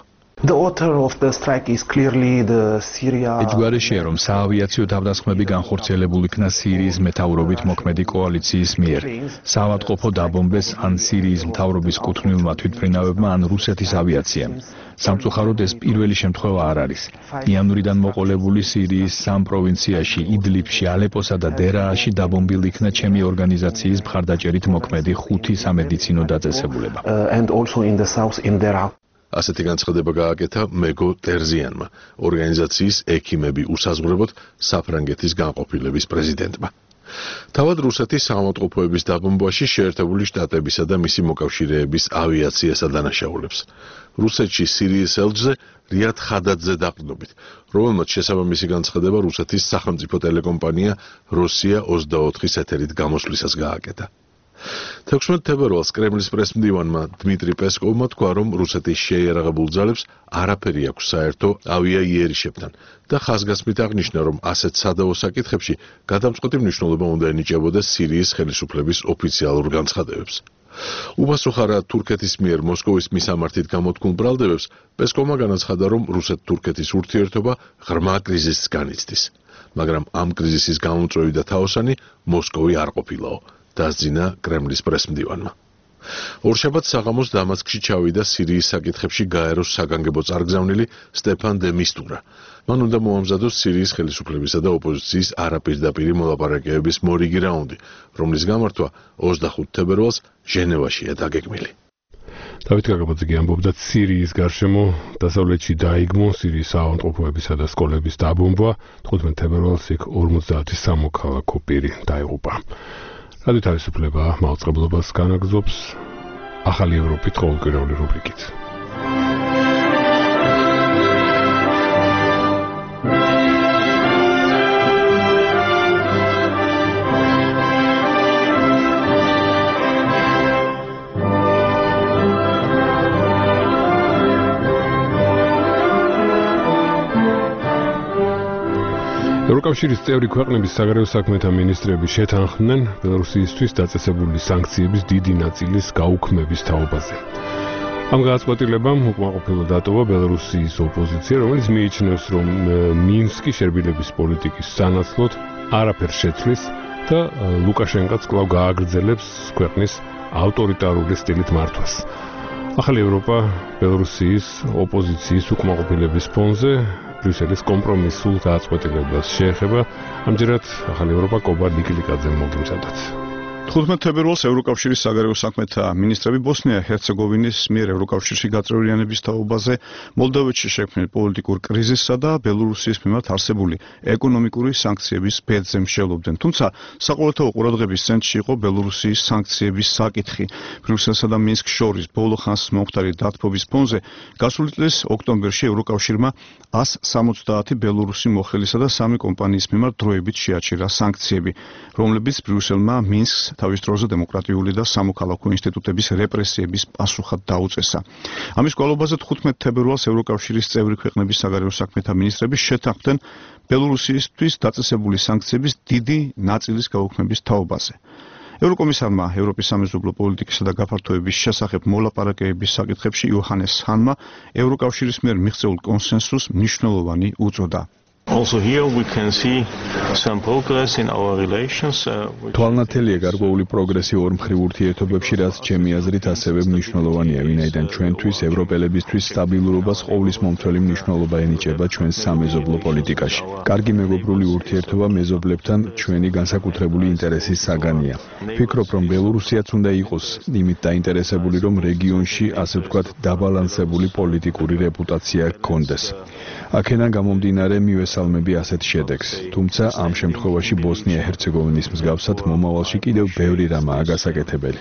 The author of the strike is clearly the Syria. ეჯგარეშია რომ საავიაციო თავდასხმები განხორციელებული იქნა სირიის მეთაურობით მოქმედი კოალიციის მიერ. საავადმყოფო დაბომბეს ან სირიის მთავრობის კუთვნილმა თვითმფრინავებმა ან რუსეთის ავიაციამ. სამწუხაროდ ეს პირველი შემთხვევა არ არის. იანვრიდან მოყოლებული სირიის სამ პროვინციაში, იდლიბში, ალეპოსა და დერააში დაბომბილი იქნა ჩემი ორგანიზაციის მხარდაჭერით მოქმედი ხუთი სამედიცინო დაწესებულება. And also in the south in Dera. ასეთი განცხადება გააკეთა მეგო ტერზიანმა, ორგანიზაციის ექიმები უსაზღვრებოდ საფრანგეთის განყოფილების პრეზიდენტმა. თავად რუსეთის საავადმყოფოების დაბომბვაში შეერთებული შტატებისა და მისი მოკავშირეების ავიაციასა დანაშაულებს. რუსეთში სირიის ელჩზე რიად ხადაძე დაყრდნობით, რომელმაც შესაბამისი განცხადება რუსეთის სახელმწიფო ტელეკომპანია როსია ოცდაოთხის ეთერით გამოსვლისას გააკეთა. თექვსმეტ თებერვალს კრემლის პრესმდივანმა დმიტრი პესკოვმა თქვა, რომ რუსეთის შეიარაღებულ ძალებს არაფერი აქვს საერთო ავიაიერიშებთან და ხაზგასმით აღნიშნა, რომ ასეთ სადავო საკითხებში გადამწყვეტი მნიშვნელობა უნდა ენიჭებოდეს სირიის ხელისუფლების ოფიციალურ განცხადებებს. უპასუხარა თურქეთის მიერ მოსკოვის მისამართით გამოთქმულ ბრალდებებს, პესკოვმა განაცხადა, რომ რუსეთ-თურქეთის ურთიერთობა ღრმა კრიზისს განიცდის, მაგრამ ამ კრიზისის გამომწვევი და თაოსანი მოსკოვი არ ყოფილაო. დასძინა კრემლის პრესმდივანმა. ორშაბათს საღამოს დამასკში ჩავიდა სირიის საკითხებში გაეროს საგანგებო წარგზავნილი სტეფან დე მისტურა. მან უნდა მოამზადოს სირიის ხელისუფლებისა და ოპოზიციის არაპირდაპირი მოლაპარაკებების მორიგი რაუნდი, რომლის გამართვა ოცდახუთ თებერვალს ჟენევაშია დაგეგმილი. დავით გაგაბაძე ამბობდა, სირიის გარშემო დასავლეთში დაიგმო სირიის საავადმყოფოებისა და სკოლების დაბომბვა, თხუთმეტ თებერვალს იქ ორმოცდაათი სამოქალაქო პირი დაიღუპა. რადიო თავისუფლება მაუწყებლობას განაგრძობს ახალი ევროპით ყოველკვირეული რუბრიკით. ევროკავშირის წევრი ქვეყნების საგარეო საქმეთა მინისტრები შეთანხმდნენ ბელარუსისთვის დაწესებული სანქციების დიდი ნაწილის გაუქმების თაობაზე. ამ გადაწყვეტილებამ უკმაყოფილო დატოვა ბელარუსის ოპოზიცია, რომელიც მიიჩნევს, რომ მინსკი შერბილების პოლიტიკის სანაცვლოდ არაფერს შეცვლის და ლუკაშენკოც კვლავ გააგრძელებს ქვეყნის ავტორიტარული სტილით მართვას. ახალი ევროპა ბელარუსის ოპოზიციის უკმაყოფილების ფონზე ბრიუსელის კომპრომისულ გადაწყვეტილებას შეეხება. ამჯერად ახალი ევროპა კობა ლიკილიკაძემ მოგიმზადათ. თხუთმეტ თებერვალს ევროკავშირის საგარეო საქმეთა მინისტრები ბოსნია-ჰერცეგოვინის მიერ ევროკავშირში გაწევრიანების თაობაზე, მოლდოვეთში შექმნილ პოლიტიკურ კრიზისსა და ბელარუსის მიმართ არსებული ეკონომიკური სანქციების ბედზე მსჯელობდნენ. თუმცა საყოველთაო ყურადღების ცენტრში იყო ბელარუსის სანქციების საკითხი. ბრიუსელსა და მინსკს შორის ბოლო ხანს მომხდარი დათბობის ფონზე გასული წლის ოქტომბერში ევროკავშირმა ას სამოცდაათი ბელარუსი მოხელისა და სამი კომპანიის მიმართ დროებით შეაჩერა სანქციები, რომლებიც ბრიუსელმა მინსკს თავის დროზე დემოკრატიული და სამოქალაქო ინსტიტუტების რეპრესიების პასუხად დაუწესა. ამის გვალობაზე თხუთმეტ თებერვალს ევროკავშირის წევრი ქვეყნების საგარეო საქმეთა მინისტრები შეთანხმდნენ ბელარუსისთვის დაწესებული სანქციების დიდი ნაწილის გაუქმების თაობაზე. ევროკომისარმა ევროპის სამეზობლო პოლიტიკისა და გაფართოების შესახებ მოლაპარაკებების საკითხებში იოჰანეს ჰანმა ევროკავშირის მიერ მიღწეულ კონსენსუსს მნიშვნელოვანი უწოდა. Also here we can see some progress in our relations. თვალნათელია გარკვეული პროგრესი ორმხრივ ურთიერთობებში, რაც ჩემი აზრით ასევე მნიშვნელოვანია, ვინაიდან ჩვენთვის ევროპელებისთვის სტაბილურობას ყოვლის მომთველი მნიშვნელობა ენიჭება ჩვენს სამეზობლო პოლიტიკაში. კარგი მეგობრული ურთიერთობა მეზობლებთან ჩვენი განსაკუთრებული ინტერესის საგანია. ვფიქრობ, რომ ბელარუსიაც უნდა იყოს იმით დაინტერესებული, რომ რეგიონში, ასე ვთქვათ, დაბალანსებული პოლიტიკური რეპუტაცია ჰქონდეს. აქედან გამომდინარე მივესალმები ასეთ შედეგს. თუმცა ამ შემთხვევაში ბოსნია-ჰერცეგოვინის მსგავსად მომავალში კიდევ ბევრი რამაა გასაკეთებელი.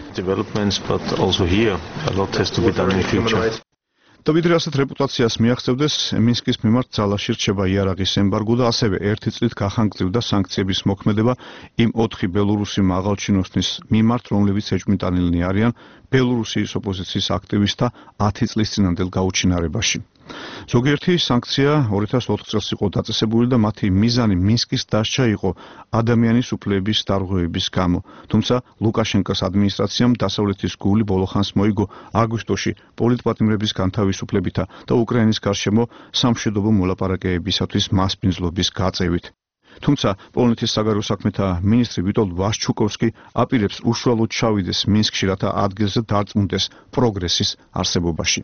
და ვიდრე ასეთ რეპუტაციას მიაღწევდეს, მინსკის მიმართ ძალაში რჩება იარაღის ემბარგო და ასევე ერთი წლით გახანგრძლივდა სანქციების მოქმედება იმ ოთხი ბელარუსი მაღალჩინოსნის მიმართ, რომლებიც ეჭვმიტანილნი არიან ბელარუსის ოპოზიციის აქტივისტთა ათი წლის წინანდელ გაუჩინარებაში. ზოგიერთი სანქცია ორი ათას ოთხ წელს იყო დაწესებული და მათი მიზანი მინსკის დასჯა იყო ადამიანის უფლებების დარღვევების გამო. თუმცა ლუკაშენკოს ადმინისტრაციამ დასავლეთის გული ბოლოხანს მოიგო აგვისტოში პოლიტპატიმრების განთავისუფლებითა და უკრაინის გარშემო სამშვიდობო მოლაპარაკებებისათვის მასპინძლობის გაწევით. თუმცა პოლონეთის საგარეო საქმეთა მინისტრი ვიტოლდ ვაშჩუკოვსკი აპირებს უშუალოდ ჩავიდეს მინსკში, რათა ადგილზე დარწმუნდეს პროგრესის არსებობაში.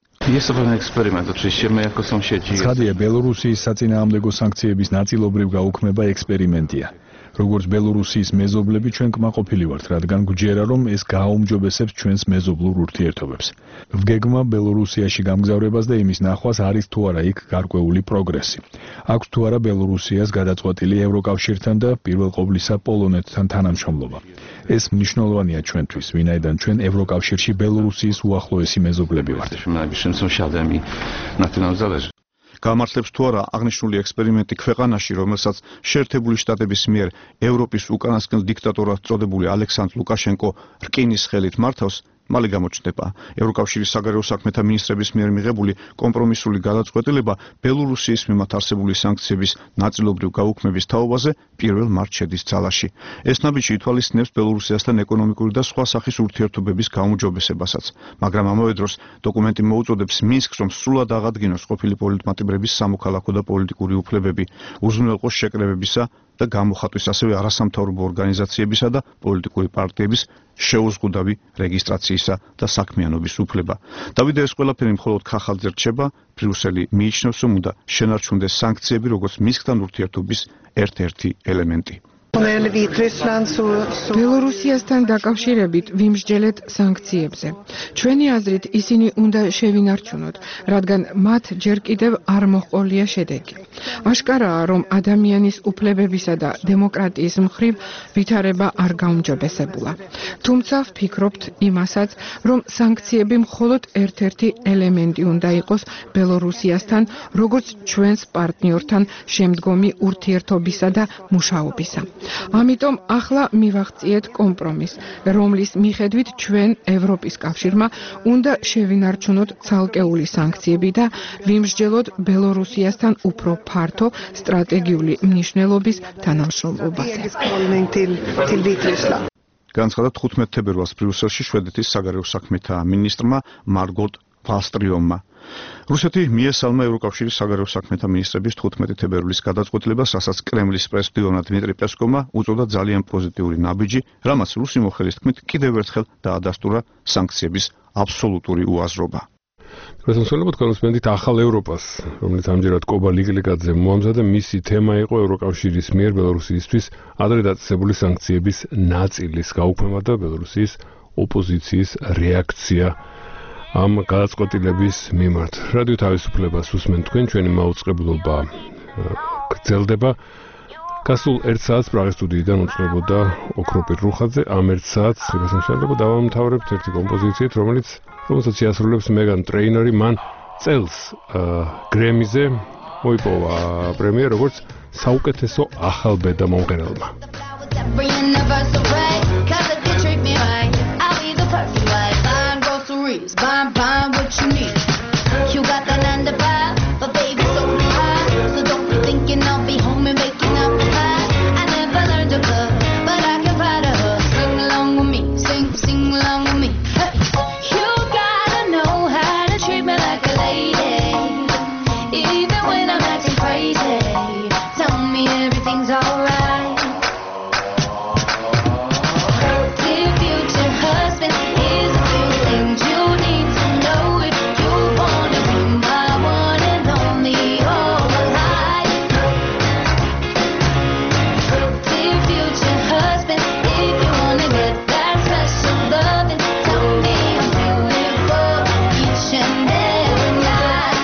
ცხადია, ბელორუსიის საწინააღმდეგო სანქციების ნაწილობრივ გაუქმება ექსპერიმენტია. როგორც ბელორუსიის მეზობლები ჩვენ კმაყოფილი ვართ, რადგან გვჯერა, რომ ეს გააუმჯობესებს ჩვენს მეზობლურ ურთიერთობებს. ვგეგმა ბელორუსიაში გამგზავრებას და იმის ნახვას არის თუ არა იქ გარკვეული პროგრესი. აქვს თუ არა ბელორუსიას გადაწყვეტილი ევროკავშირთან და პირველ ყოვლისა პოლონეთთან თანამშრომლობა. ეს მნიშვნელოვანია ჩვენთვის, ვინაიდან ჩვენ ევროკავშირში ბელორუსიის უახლოესი მეზობლები ვართ. გამართლებს თუ არა აღნიშნული ექსპერიმენტი ქვეყანაში, რომელსაც შეერთებული შტატების მიერ ევროპის უკანასკნელ დიქტატორად წოდებული ალექსანდრ ლუკაშენკო რკინის ხელით მართავს, მალე გამოჩნდება ევროკავშირის საგარეო საქმეთა მინისტრების მიერ მიღებული კომპრომისული გადაწყვეტილება ბელორუსიის მიმართ არსებული სანქციების ნაწილობრივ გაუქმების თაობაზე პირველ მარტს შედის ძალაში. ეს ნაბიჯი ითვალისწინებს ბელორუსიასთან ეკონომიკური და სხვა სახის ურთიერთობების გაუმჯობესებასაც, მაგრამ ამავე დროს დოკუმენტი მოუწოდებს მინსკს, რომ სრულად აღადგინოს ყოფილი პოლიტპატიმრების სამოქალაქო და პოლიტიკური უფლებები, უზრუნველყოს შეკრებებისა და გამოხატვის ასევე არასამთავრობო ორგანიზაციებისა და პოლიტიკური პარტიების შეუზღუდავი რეგისტრაციისა და საქმიანობის უფლება. დავიდე, ეს ყველაფერი მხოლოდ ქახალზე რჩება, ბრიუსელი მიიჩნევს, რომ უნდა შენარჩუნდეს სანქციები, როგორც მინსკთან ურთიერთობის ერთ-ერთი ელემენტი. ბელორუსიასთან დაკავშირებით ვიმსჯელეთ სანქციებზე. ჩვენი აზრით ისინი უნდა შევინარჩუნოთ, რადგან მათ ჯერ კიდევ არ მოჰყოლია შედეგი. აშკარაა, რომ ადამიანის უფლებებისა და დემოკრატიის მხრივ ვითარება არ გაუმჯობესებულა. თუმცა ვფიქრობთ იმასაც, რომ სანქციები მხოლოდ ერთ-ერთი ელემენტი უნდა იყოს ბელორუსიასთან, როგორც ჩვენს პარტნიორთან შემდგომი ურთიერთობისა და მუშაობისა. ამიტომ ახლა მივახციეთ კომპრომისს, რომლის მიხედვით ჩვენ ევროპის კავშირმა უნდა შევინარჩუნოთ ცალკეული სანქციები და ვიმსჯელოთ ბელორუსიასთან უფრო ფართო სტრატეგიული მნიშვნელობის თანამშრომლობაზე. განცხადა თხუთმეტ თებერვალს ბრიუსელში შვედეთის საგარეო საქმეთა მინისტრმა მარგოტ ვალსტრიომმა. რუსეთი მიესალმა ევროკავშირის საგარეო საქმეთა მინისტრების თხუთმეტი თებერვლის გადაწყვეტილებას, რასაც კრემლის პრეს-ტილონა დიმიტრი პესკოვმა უწოდა ძალიან პოზიტიური ნაბიჯი, რამაც რუსი მოხელის თქმით კიდევ ერთხელ დაადასტურა სანქციების აბსოლუტური უაზრობა. გასასვლელად კონსპენდით ახალ ევროპას, რომელიც ამჯერად კობა ლიგლიგაძე მოამზადა, მისი თემა იყო ევროკავშირის მიერ ბელორუსიისთვის ადრე დაწესებული სანქციების ნაწილის გაუქმება და ბელორუსიის ოპოზიციის რეაქცია ამ გადაწყვეტილების მიმართ. რადიო თავისუფლებას უსმენთ თქვენ, ჩვენი მაუწყებლობა გრძელდება. გასულ ერთ საათს პრაღის სტუდიიდან უწყებოდა ოქროპირ რუხაძე, ამ ერთ საათს გასამშრალებლად დავამთავრებთ ერთი კომპოზიციით, რომელიც რომელსაც შეასრულებს მეგან ტრეინერი, მან წელს გრემიზე მოიპოვა პრემია როგორც საუკეთესო ახალბედა მომღერალმა. Buying, buying what you need. You got that nine to five, but baby so high. So don't be thinking I'll be home and making up the pie. I never learned to cook, but I can find a hook. Sing along with me, sing, sing along with me. Hey. You gotta know how to treat me like a lady, even when I'm acting crazy. Tell me everything's alright. Dear future husband, here's a few things you need to know if you wanna be my one and only all alive. Dear future husband, if you wanna get that special loving, tell me I'm beautiful each and every night.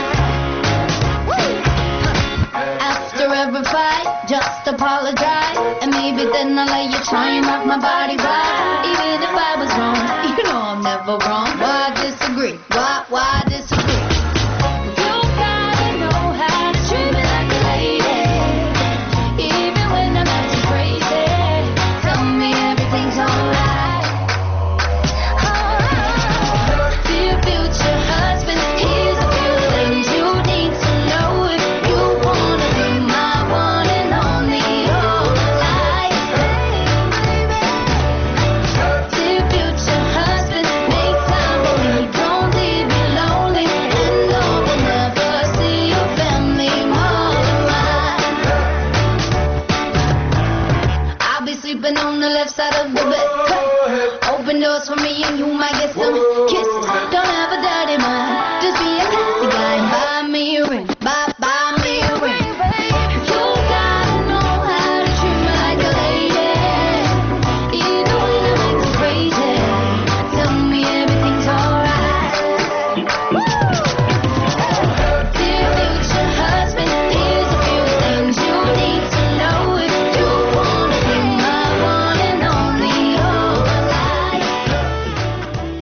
After every fight, just apologize, and maybe then I'll let you try and rock my body right. Even if I was wrong, you know I'm never wrong. Why disagree? Why, why disagree? You gotta know how to treat me like a lady, even when I'm acting crazy. Tell me everything's alright. Alright. Dear future husband, here's a few things you and you might get some kisses. Don't have a dirty mind.